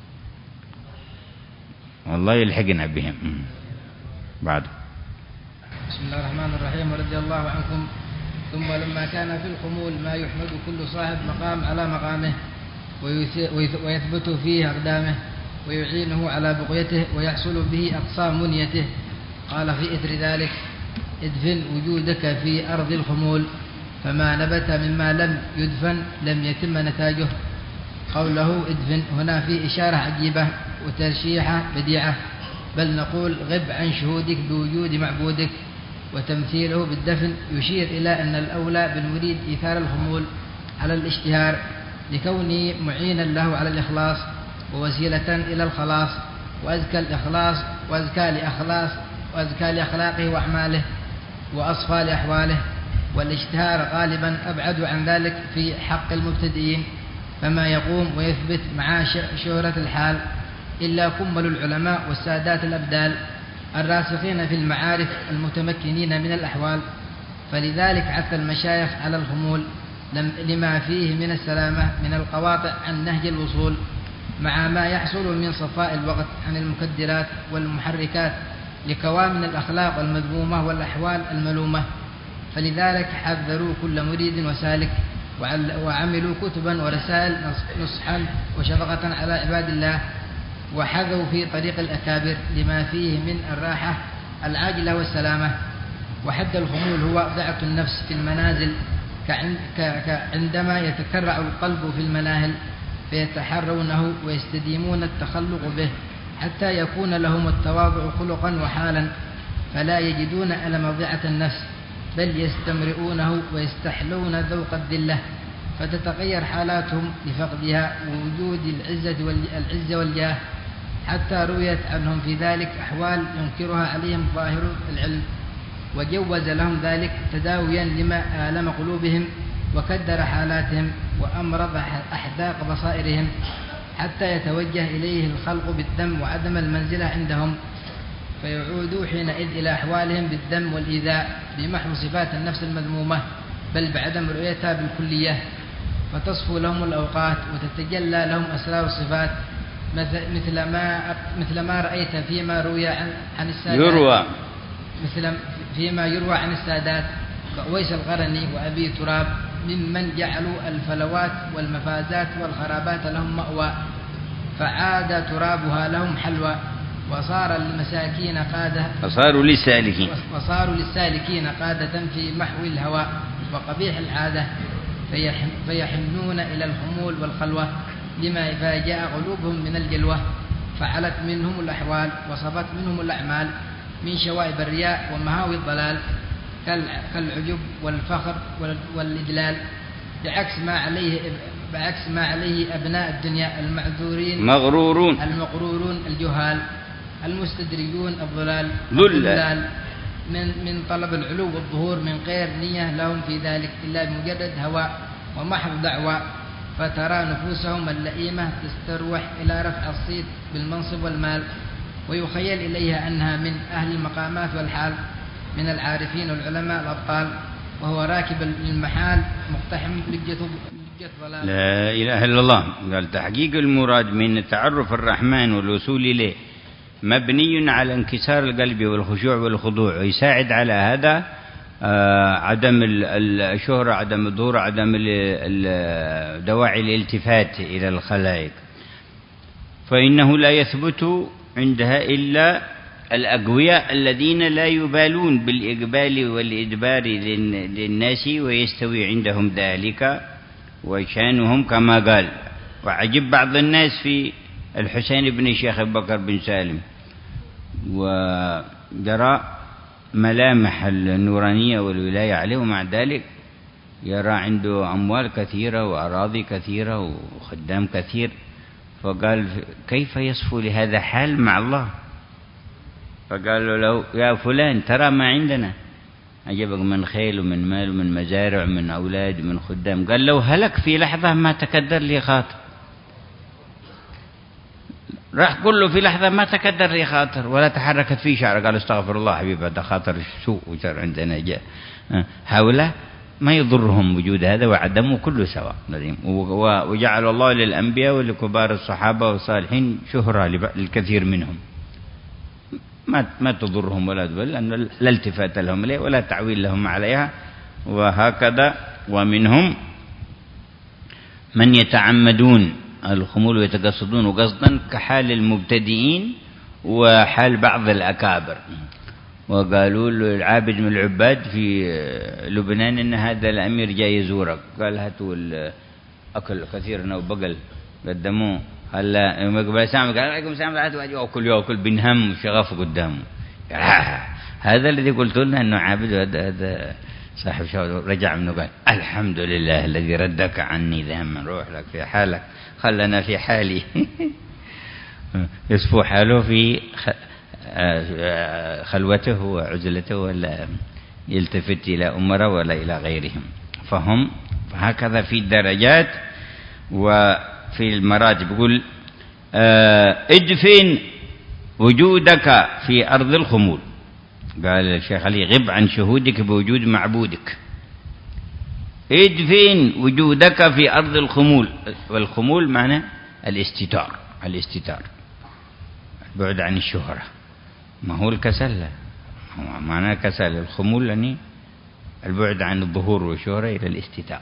والله يلحقنا بهم. بعد
بسم الله الرحمن الرحيم. ورضي الله عنكم. ثم لما كان في الخمول ما يحمد كل صاحب مقام على مقامه ويثبت فيه أقدامه ويعينه على بقيته ويحصل به أقصى منيته، قال في إثر ذلك: ادفن وجودك في أرض الخمول، فما نبت مما لم يدفن لم يتم نتاجه. قوله ادفن هنا في إشارة عجيبة وترشيحة بديعة، بل نقول غب عن شهودك بوجود معبودك. وتمثيله بالدفن يشير إلى أن الأولى بالمريد إيثار الخمول على الاشتهار لكونه معينا له على الإخلاص ووسيلة إلى الخلاص، وأزكى الإخلاص وأزكى لأخلاقه وأعماله وأصفى لأحواله. والاشتهار غالبا أبعد عن ذلك في حق المبتدئين، فما يقوم ويثبت مع شهرة الحال إلا كمل العلماء والسادات الأبدال الراسخين في المعارف المتمكنين من الأحوال. فلذلك عث المشايخ على الخمول لما فيه من السلامة من القواطع عن نهج الوصول، مع ما يحصل من صفاء الوقت عن المكدرات والمحركات لكوامن الأخلاق المذمومة والأحوال الملومة. فلذلك حذروا كل مريد وسالك وعملوا كتبا ورسائل نصحا وشفقة على عباد الله، وحذوا في طريق الأكابر لما فيه من الراحة العاجلة والسلامة. وحد الخمول هو ضعة النفس في المنازل، عندما يتكرع القلب في المناهل فيتحرونه ويستديمون التخلق به حتى يكون لهم التواضع خلقا وحالا، فلا يجدون ألم ضعة النفس بل يستمرئونه ويستحلون ذوق الذلة، فتتغير حالاتهم لفقدها ووجود العزة والجاه، حتى رويت عنهم في ذلك أحوال ينكرها عليهم ظاهر العلم، وجوز لهم ذلك تداويا لما آلم قلوبهم وكدر حالاتهم وأمرض أحداق بصائرهم، حتى يتوجه إليه الخلق بالذم وعدم المنزلة عندهم، فيعودوا حينئذ إلى أحوالهم بالذم والإيذاء بمحو صفات النفس المذمومة بل بعدم رؤيتها بالكلية، فتصفو لهم الأوقات وتتجلى لهم أسرار الصفات، مثل ما رأيت فيما روي عن السادات فيما يروى عن السادات كأويس القرني وأبي تراب، ممن جعلوا الفلوات والمفازات والخرابات لهم مأوى، فعاد ترابها لهم حلوى، وصار للسالكين قادة في محو الهوى وقبيح العادة، فيحنون إلى الخمول والخلوة لما فاجأ قلوبهم من الجلوة، فعلت منهم الأحوال وصفت منهم الأعمال من شوائب الرياء ومهاوي الضلال كالعجب والفخر والإدلال، بعكس ما عليه أبناء الدنيا المعذورين المغرورون الجهال المستدرجون الضلال من طلب العلو والظهور من غير نية لهم في ذلك إلا بمجرد هوى ومحض دعوى، فترى نفوسهم اللئيمة تستروح إلى رفع الصيت بالمنصب والمال، ويخيل إليها أنها من أهل المقامات والحال من العارفين والعلماء الأبطال، وهو راكب للمحال مقتحم لجة ضلال.
لا إله إلا الله. قال تحقيق المراد من تعرف الرحمن والوصول إليه مبني على انكسار القلب والخشوع والخضوع، ويساعد على هذا عدم الشهرة، عدم الظهور، عدم دواعي الالتفات إلى الخلائق، فإنه لا يثبت عندها إلا الأقوياء الذين لا يبالون بالإقبال والإدبار للناس ويستوي عندهم ذلك وشانهم كما قال. وعجب بعض الناس في الحسين بن شيخ أبي بكر بن سالم، ويرى ملامح النورانية والولاية عليه، ومع ذلك يرى عنده أموال كثيرة وأراضي كثيرة وخدام كثير، فقال كيف يصفو لهذا حال مع الله؟ فقال له يا فلان ترى ما عندنا، عجبك من خيل ومن مال ومن مزارع ومن أولاد ومن خدام. قال لو هلك في لحظة ما تكدر لي خاطر، راح كله في لحظة ما تكدر لي خاطر ولا تحركت فيه شعر. قال استغفر الله حبيبي، هذا خاطر سوء وشر عندنا جاء. هؤلاء ما يضرهم وجود هذا وعدمه كله سواء. وجعل الله للأنبياء ولكبار الصحابة والصالحين شهرة للكثير منهم، ما تضرهم ولا تبل، لأن لا التفات لهم إليه ولا تعويل لهم عليها. وهكذا ومنهم من يتعمدون الخمول ويتقصدون قصدا كحال المبتدئين وحال بعض الأكابر. وقالوا له العابد من العباد في لبنان إن هذا الأمير جاي يزورك، قال هاتوا الأكل كثيرا وبقل قدموه، هلا يوم يقبل السلام قال عليكم السلام، يأكل بنهم وشغف قدامه. هذا الذي قلت لنا أنه عابد، هذا صاحب شهوة. رجع منه قال الحمد لله الذي ردك عني ذهما، روح لك في حالك خلنا في حالي. يصفو حاله في خلوته وعزلته، ولا يلتفت إلى أمراء ولا إلى غيرهم. فهم هكذا في الدرجات وفي المراتب. يقول ادفن وجودك في أرض الخمول. قال الشيخ علي غب عن شهودك بوجود معبودك. ادفن وجودك في أرض الخمول. والخمول معنى الاستتار، البعد عن الشهرة، ما هو الكسل، هو معنى كسل. الخمول يعني البعد عن الظهور والشهرة إلى الاستتار.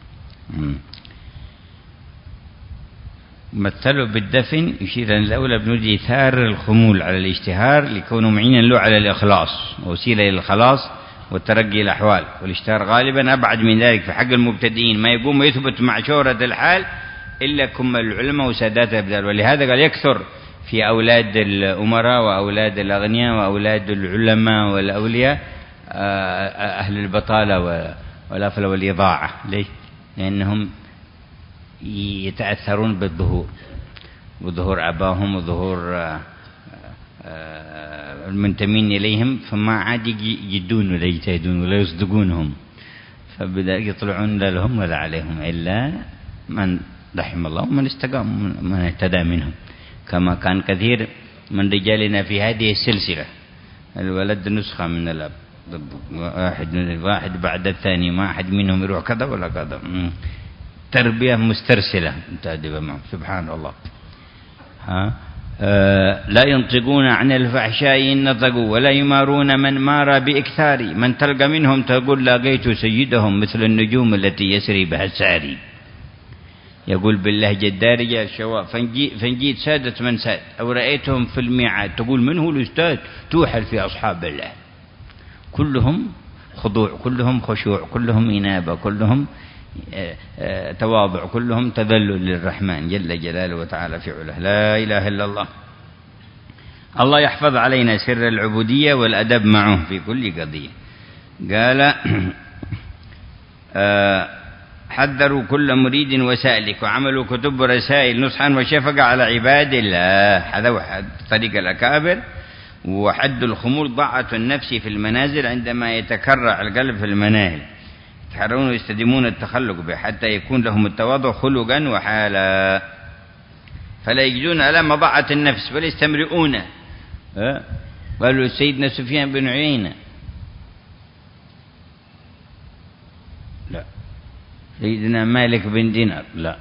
مثلوا بالدفن يشير أن الأولى بنود إيثار الخمول على الاشتهار لكونه معينا له على الإخلاص ووسيلة إلى الخلاص والترقي الأحوال. والاشتهار غالبا أبعد من ذلك في حق المبتدئين، ما يقوم ويثبت مع شهرة الحال إلا كم العلماء وسادات الأبدال. ولهذا قال يكثر في أولاد الأمراء وأولاد الأغنياء وأولاد العلماء والأولياء أهل البطالة والأفل والإضاعة. ليه؟ لأنهم يتأثرون بالظهور، وظهور أباهم وظهور المنتمين إليهم، فما عاد يجدون ولا يجتهدون ولا يصدقونهم، فبدأ يطلعون لا لهم ولا عليهم إلا من رحم الله ومن استقام من اهتدى منهم. كما كان كثير من رجالنا في هذه السلسلة، الولد نسخة من الأب، واحد بعد الثاني، ما أحد منهم يروح كذا ولا كذا، تربية مسترسلة متأدبة معه. سبحان الله. لا ينطقون عن الفحشاء إن نطقوا ولا يمارون من مار بإكثار. من تلقى منهم تقول لاقيت سيدهم مثل النجوم التي يسري بها الساري. يقول باللهجة الدارجة الشواء فنجيت سادة من ساد أو رأيتهم في الميعاد تقول من هو الأستاذ؟ توحل في أصحاب الله، كلهم خضوع، كلهم خشوع، كلهم إنابة، كلهم تواضع، كلهم تذلل للرحمن جل جلاله وتعالى في علاه. لا إله إلا الله. الله يحفظ علينا سر العبودية والأدب معه في كل قضية. قال حذروا كل مريد وسائلك وعملوا كتب ورسائل نصحا وشفقة على عباد الله. هذا طريق الأكابر. وحد الخمول ضاعة النفس في المنازل عندما يتكرع القلب في المناهل، يتحرون ويستديمون التخلق به حتى يكون لهم التواضع خلقا وحالا، فلا يجدون على مضاعة النفس بل يستمرئون. قالوا سيدنا سفيان بن عيينة، لا سيدنا مالك بن دينار، لا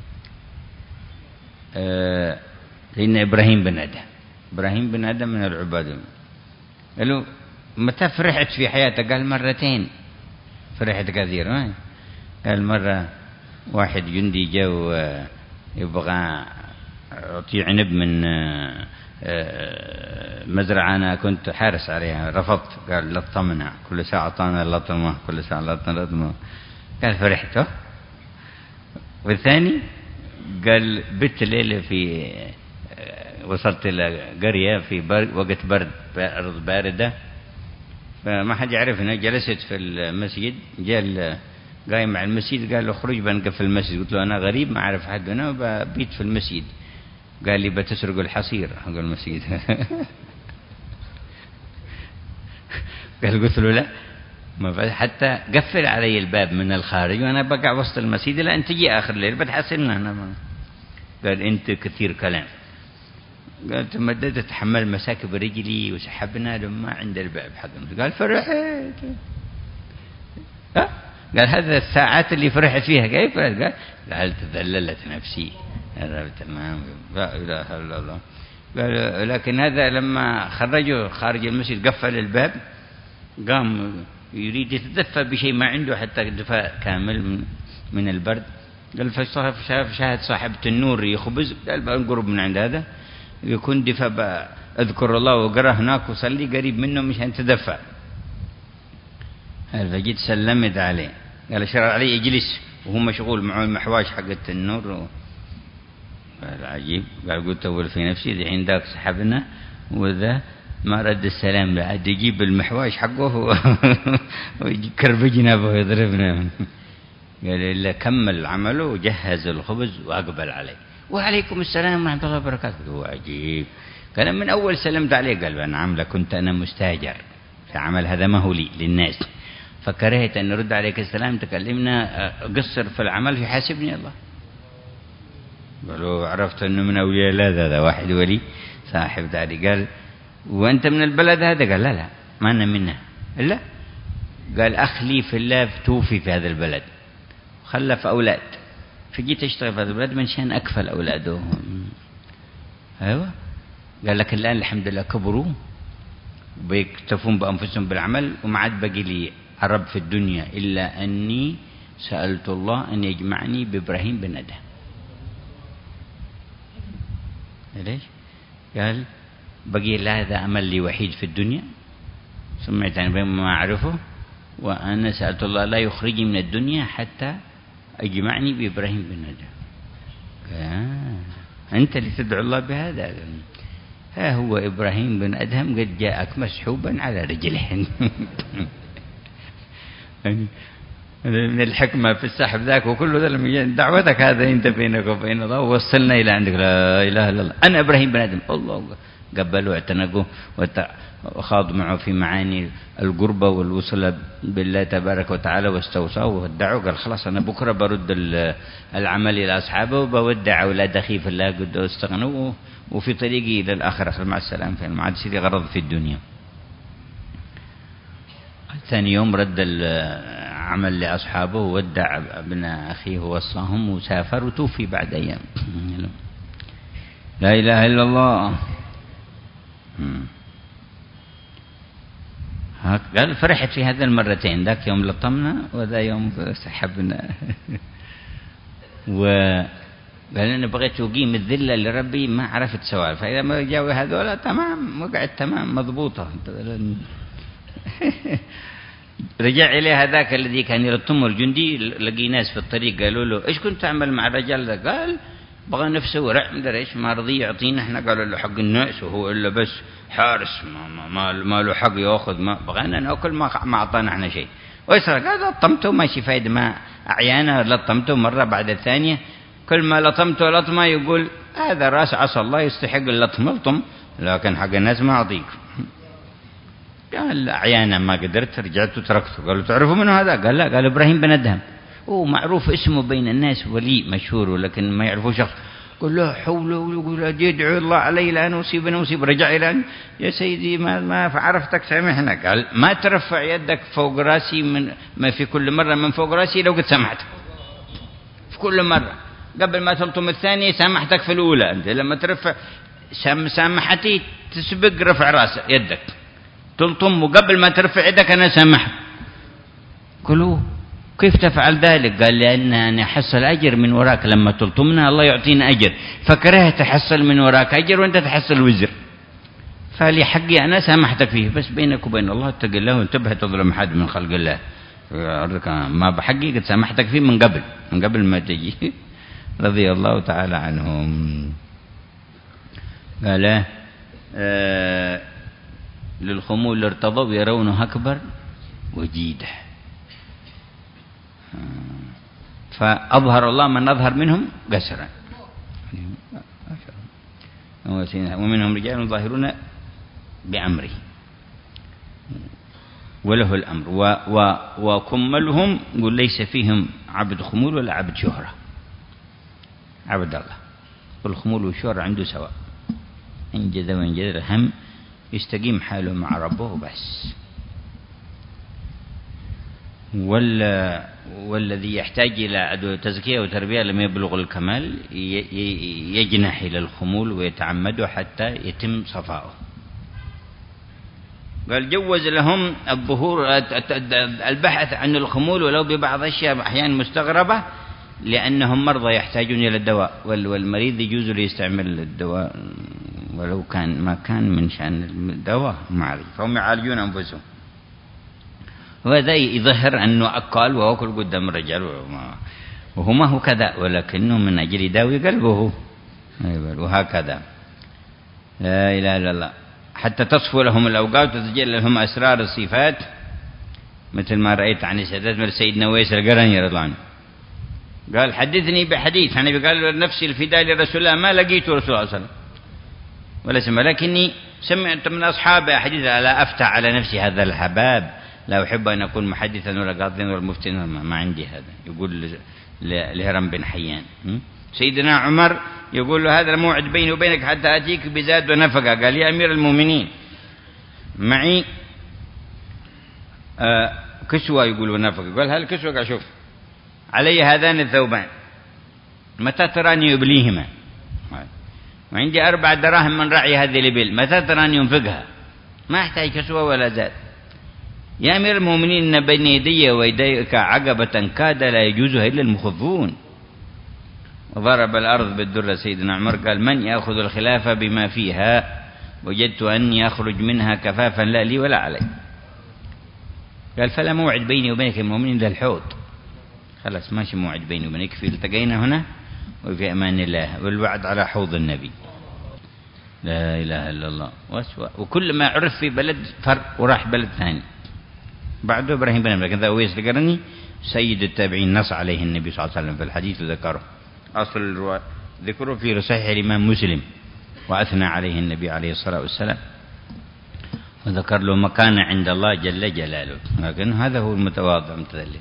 سيدنا إبراهيم بن أدهم. إبراهيم بن أدهم من العباد. قالوا متى فرحت في حياتك؟ قال مرتين. فرحت كثير. قال مرة واحد جندي جاء يبغى يعطي عنب من مزرعة أنا كنت حارس عليها، رفضت. قال لطمنا كل ساعة طانا لطمة، كل ساعة لطمة. قال فرحته. والثاني قال بت ليلة في وصلت إلى قرية في وقت برد، أرض باردة، فما حد يعرفني. جلست في المسجد، جاء قايم مع المسجد قال له اخرج بنقفل المسجد. قلت له أنا غريب ما أعرف حد هنا وببيت في المسجد. قال لي بتسرق الحصير حق المسجد. قلت له لا، ما حتى قفل علي الباب من الخارج وأنا بقع وسط المسجد، لا أنت تجي آخر الليل بتحاسبنا هنا. قال أنت كثير كلام. قال تمددت أتحمل مساكب رجلي وسحبنا لما عند الباب حق. قال فرحت. قال هذا الساعات اللي فرحت فيها كيف؟ قال تذللت نفسي. تمام، لا إله إلا الله. قال لكن هذا لما خرجوا خارج المسجد قفل الباب، قام يريد يتدفى بشيء ما عنده حتى دفاء كامل من البرد. قال شاهد صاحبة النور يخبز، قال بنقرب من عند هذا يكون دفاء، اذكر الله وقرأ هناك وصلي قريب منه مشان تدفى. فجيت سلمت عليه، قال شرع علي اجلس وهو مشغول معه المحواش حقت النور. قال عجيب. قال قلت أول في نفسي الحين ذاك سحبنا وذا ما رد السلام بعد يجيب المحواش حقه ويكربجنا به ويضربنا. قال إلا كمل عمله وجهز الخبز وأقبل عليه، وعليكم السلام ورحمة الله وبركاته. هو عجيب. قال من أول سلمت عليه قال نعم لكنت أنا مستاجر في عمل هذا ما هو لي للناس، فكرهت أن نرد عليك السلام تكلمنا قصر في العمل يحاسبني الله. قالوا عرفت أنه من أولياء الله، هذا واحد ولي صاحب داري. قال وأنت من البلد هذا؟ قال لا ما أنا منه. إلا قال أخ لي في الله توفي في هذا البلد خلف أولاد، فجيت أشتغل في هذا البلد من شان أكفل أولاده. أيوة. قال لكن الآن الحمد لله كبروا وبيكتفون بأنفسهم بالعمل وما عاد بقي لي عرب في الدنيا إلا أني سألت الله أن يجمعني بإبراهيم بن أدهم. ليش؟ قال بقي لا هذا أمل لي وحيد في الدنيا، سمعت عن إبراهيم ما أعرفه، وأنا سألت الله لا يخرجني من الدنيا حتى أجمعني بإبراهيم بن أدهم. أنت اللي تدعو الله بهذا. ها هو إبراهيم بن أدهم قد جاءك مسحوبا على رجله. من الحكمة في السحب ذاك وكل ذا لما دعوتك هذا أنت بينك وبين الله ووصلنا إلى عندك لا إله إلا الله. أنا إبراهيم بن أدهم. الله قبلوا واعتنقوا وخاضوا معه في معاني القربة والوصل بالله تبارك وتعالى واستوصوا وودعوا. قال خلاص أنا بكرة برد العمل إلى أصحابه وبودع أولاد أخي في الله قد استغنوا وفي طريقي إلى الآخرة مع السلام. فما عاد سيدي غرض في الدنيا. ثاني يوم رد العمل لأصحابه وودع ابن أخيه ووصاهم وسافر وتوفي بعد أيام. لا إله إلا الله. قال فرحت في هذا المرتين، ذاك يوم لطمنا وذا يوم سحبنا. وقال أنا بغيت أقيم الذلة لربي ما عرفت سوال، فإذا ما جاوي هذولا تمام وقعت تمام مضبوطة. رجع إليه هذاك الذي كان يلطمه الجندي، لقي ناس في الطريق قالوا له إيش كنت تعمل مع الرجال ذا؟ قال بغى نفسه ورع مدري إيش ما رضي يعطينا، إحنا قالوا له حق الناس وهو إلا بس حارس ما له حق يأخذ، ما بغينا نأكل ما أعطانا إحنا شيء. ويسرق هذا لطمته ماشي فايدة، ما أعيانه لطمته مرة بعد الثانية، كل ما لطمته لطمة يقول هذا راس عصا الله يستحق اللطم لطم، لكن حق الناس ما أعطيك. قال أعيانا ما قدرت رجعت وتركته. قالوا تعرفوا منه هذا؟ قال لا. قال إبراهيم بن أدهم، معروف اسمه بين الناس ولي مشهور ولكن ما يعرفوا شخص. قل له حوله ويقول يدعو الله علي لأن أصيبنا مصيبة. رجع إلى يا سيدي ما عرفتك سامحنا. قال ما ترفع يدك فوق راسي من ما في كل مرة من فوق راسي لو قد سامحتك في كل مرة، قبل ما تلطم الثانية سامحتك في الأولى. أنت لما ترفع سامحتي تسبق رفع راسك يدك تلطم، وقبل ما ترفع يدك أنا سامحك. قالوا كيف تفعل ذلك؟ قال لأن أنا أحصل أجر من وراك، لما تلطمنا الله يعطينا أجر، فكرهت تحصل من وراك أجر وأنت تحصل وزر، فلي حقي أنا سامحتك فيه، بس بينك وبين الله اتق الله وانتبه تظلم حد من خلق الله. ما بحقي قد سامحتك فيه من قبل ما تجي. رضي الله تعالى عنهم. قال للخمول ارتضوا يرونه أكبر وجيده، فأظهر الله من أظهر منهم قسرا، ومنهم رجال ظاهرون بأمره وله الأمر، وكملهم يقول ليس فيهم عبد خمول ولا عبد شهرة، عبد الله، والخمول والشهرة عنده سواء، إن جذا وإن جذا هم يستقيم حاله مع ربه وبس. والذي يحتاج إلى تزكية وتربية لم يبلغ الكمال يجنح إلى الخمول ويتعمده حتى يتم صفاؤه. قال جوز لهم الظهور البحث عن الخمول ولو ببعض الأشياء أحيانا مستغربة، لأنهم مرضى يحتاجون إلى الدواء، والمريض يجوز له يستعمل الدواء ولو كان ما كان من شأن الدواء معالج، فهم يعالجون أنفسهم. وهذا يظهر أنه أكل وأكل قدام الرجال وهو ما هو كذا، ولكنه من أجل يداوي قلبه، وهكذا. لا إله إلا الله. حتى تصفو لهم الأوقات وتتجلى لهم أسرار الصفات، مثل ما رأيت عن السادات من سيدنا ويس القرني رضي الله عنه، قال حدثني بحديث عن النبي، قال نفسي الفداء لرسول الله ما لقيت رسول الله صلى الله عليه وسلم ولا سمع، لكني سمعت من أصحابه حديث لا أفتح على نفسي هذا الحباب، لا أحب أن أكون محدثا ولا قاضيا ولا مفتنا، ما عندي هذا. يقول لهرم بن حيان. سيدنا عمر يقول له هذا الموعد بيني وبينك حتى أتيك بزاد ونفقة. قال يا أمير المؤمنين معي كسوة، يقول ونفقة. قال هل كسوة؟ قال شوف علي هذان الثوبان متى تراني يبليهما، وعندي 4 دراهم من رعي هذه الإبل متى تراني ينفقها، ما أحتاج كسوة ولا زاد. يا أمير المؤمنين إن بين يدي ويديك عقبة كاد لا يجوزها إلا المخفون. وضرب الأرض بالدرة سيدنا عمر قال من يأخذ الخلافة بما فيها، وجدت أني أخرج منها كفافا لا لي ولا علي. قال فلا موعد بيني وبينك المؤمنين ذا الحوض، خلاص ماشي موعد بيني وبينك، في التقينا هنا وفي أمان الله، والوعد على حوض النبي. لا إله إلا الله. وكل ما عرف في بلد فرق وراح بلد ثاني. بعده إبراهيم بن أمريكا ذا ويس القرني سيد التابعين، نص عليه النبي صلى الله عليه وسلم في الحديث وذكره، أصل ذكره في صحيح الإمام مسلم، وأثنى عليه النبي عليه الصلاة والسلام وذكر له مكانة عند الله جل جلاله، لكن هذا هو المتواضع المتذلل.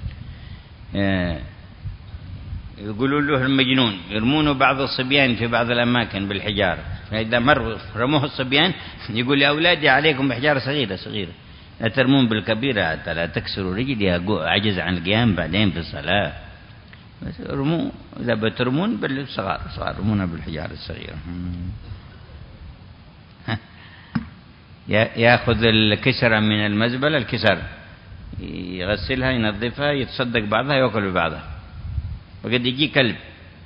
يقولون له المجنون، يرمونه بعض الصبيان في بعض الأماكن بالحجارة، فإذا مر رموه الصبيان يقول يا أولادي عليكم بحجارة صغيرة صغيرة، لا ترمون بالكبيرة حتى لا تكسروا رجلي عجز عن القيام بعدين في الصلاة، بس رموا إذا بترمون بالصغار صغار، رمونا بالحجارة الصغيرة. يأخذ الكسرة من المزبلة، الكسر يغسلها ينظفها يتصدق بعضها يأكل ببعضها. وقد يجي كلب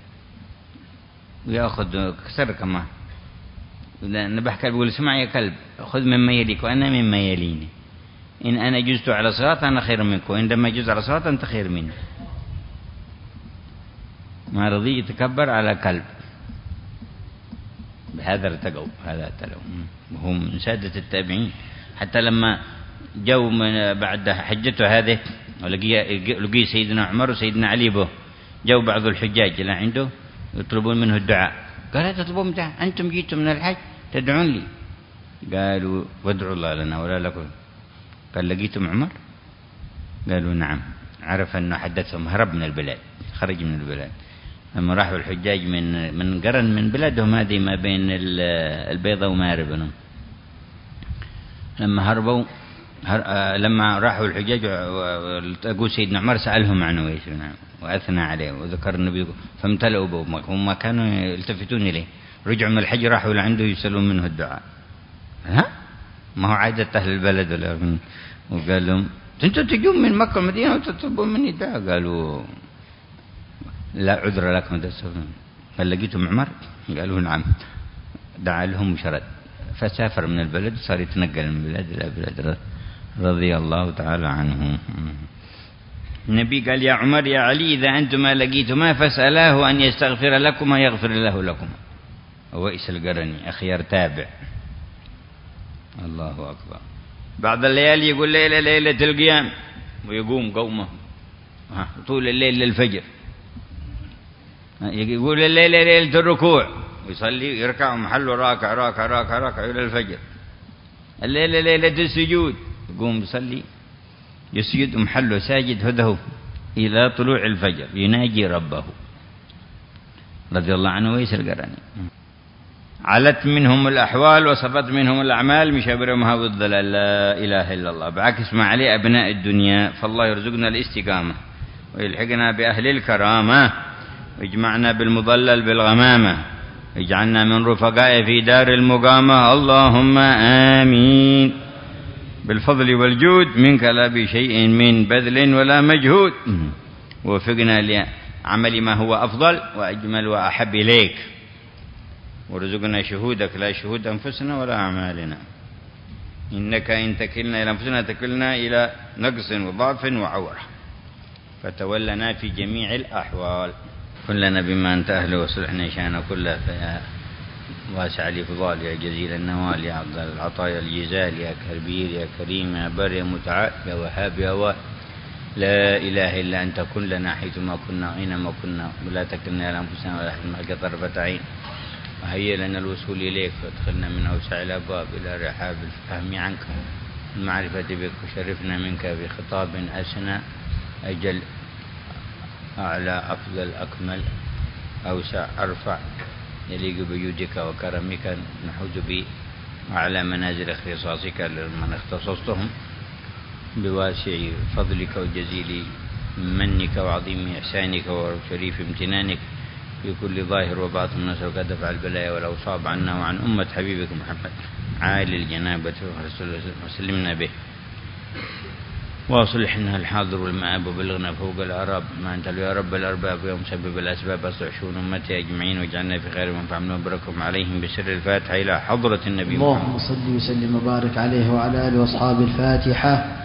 ويأخذ كسر كمان، نبح كلب يقول اسمع يا كلب خذ مما يليك وأنا مما يليني، إن أنا جزت على صلاة أنا خير منك، وإن لم يجوز على صلاة أنت خير مني. ما رضي يتكبر على كلب، بهذا ارتقوا، هذا اتلوا، وهم من سادة التابعين. حتى لما جو من بعد حجته هذه ولقي سيدنا عمر وسيدنا علي به، جو بعض الحجاج اللي عنده يطلبون منه الدعاء، قال لا تطلبون دعاء، أنتم جيتم من الحج تدعون لي. قالوا وادعوا الله لنا ولا لكم. قال لقيتم عمر؟ قالوا نعم. عرف أنه حدثهم هرب من البلاد، خرج من البلاد. لما راحوا الحجاج من قرن من بلادهم هذه ما بين البيضة ومارب، لما هربوا لما راحوا الحجاج لقوا سيدنا عمر سألهم عنه ايش وأثنى عليه وذكر النبي، فامتلأوا به، هم كانوا يلتفتون إليه. رجعوا من الحج راحوا لعنده يسألون منه الدعاء، ها ما هو عادة أهل البلد ولا من، وقال لهم أنتم تجون من مكة المدينة وتطلبون مني دعاء؟ قالوا لا عذر لكم. قال لقيتم عمر؟ قالوا نعم. دعا لهم وشرد، فسافر من البلد وصار يتنقل من بلاد إلى بلاد رضي الله تعالى عنه. النبي قال يا عمر يا علي إذا أنتما لقيتما فاسألاه أن يستغفر لكما يغفر الله لكما. ويس القرني أخيار تابع. الله أكبر. بعض الليالي يقول ليلة القيام ويقوم قومه طول الليل للفجر. يقول الليلة ليلة الركوع ويصلي يركع محله راكع راكع راكع راكع إلى الفجر. الليلة ليلة السجود يقوم يصلي يسجد محله ساجد هده إلى طلوع الفجر يناجي ربه رضي الله عنه ويس القرني. علت منهم الأحوال وصفت منهم الأعمال مشابرمها بالضلال. لا إله إلا الله. بعكس ما عليه أبناء الدنيا. فالله يرزقنا الاستقامة ويلحقنا بأهل الكرامة ويجمعنا بالمضلل بالغمامة يجعلنا من رفقائه في دار المقامة. اللهم آمين. بالفضل والجود منك لا بشيء من بذل ولا مجهود. ووفقنا لعمل ما هو أفضل وأجمل وأحب إليك ورزقنا شهودك لا شهود أنفسنا ولا أعمالنا. إنك إن تكلنا إلى أنفسنا تكلنا إلى نقص وضعف وعورة فتولنا في جميع الأحوال. كلنا بما أنت أهله وصلحنا شأننا كله فيا واسع الإفضال يا جزيل النوال يا عبد العطايا الجزال يا كبير يا كريم يا بر يا متعال يا وهاب يا واحد. لا إله إلا أنت كن لنا حيثما كنا أينما كنا ولا تكلنا إلى أنفسنا ولا حلمك طرفة عين. وهيئ لنا الوصول إليك وادخلنا من أوسع الأبواب إلى رحاب الفهم عنك المعرفة بك وشرفنا منك بخطاب أسنى أجل أعلى أفضل أكمل أوسع أرفع يليق بجودك وكرمك نحوز به وعلى منازل اختصاصك لمن اختصصتهم بواسع فضلك وجزيل منك وعظيم إحسانك وشريف امتنانك في كل ظاهر وباطن. نسألك دفع البلايا والأوصاب عنا وعن أمة حبيبك محمد عالي الجنابة وسلمنا به واصلحنا الحاضر والمآب وبلغنا فوق الأراب ما أنت يا رب الأرباب يا مسبب الأسباب أصلح شؤون أمتي أجمعين واجعلنا في خير من فعلنا وبركم عليهم بسر الفاتحة إلى حضرة النبي محمد.
اللهم صل وسلم وبارك عليه وعلى آله وأصحابه. الفاتحة.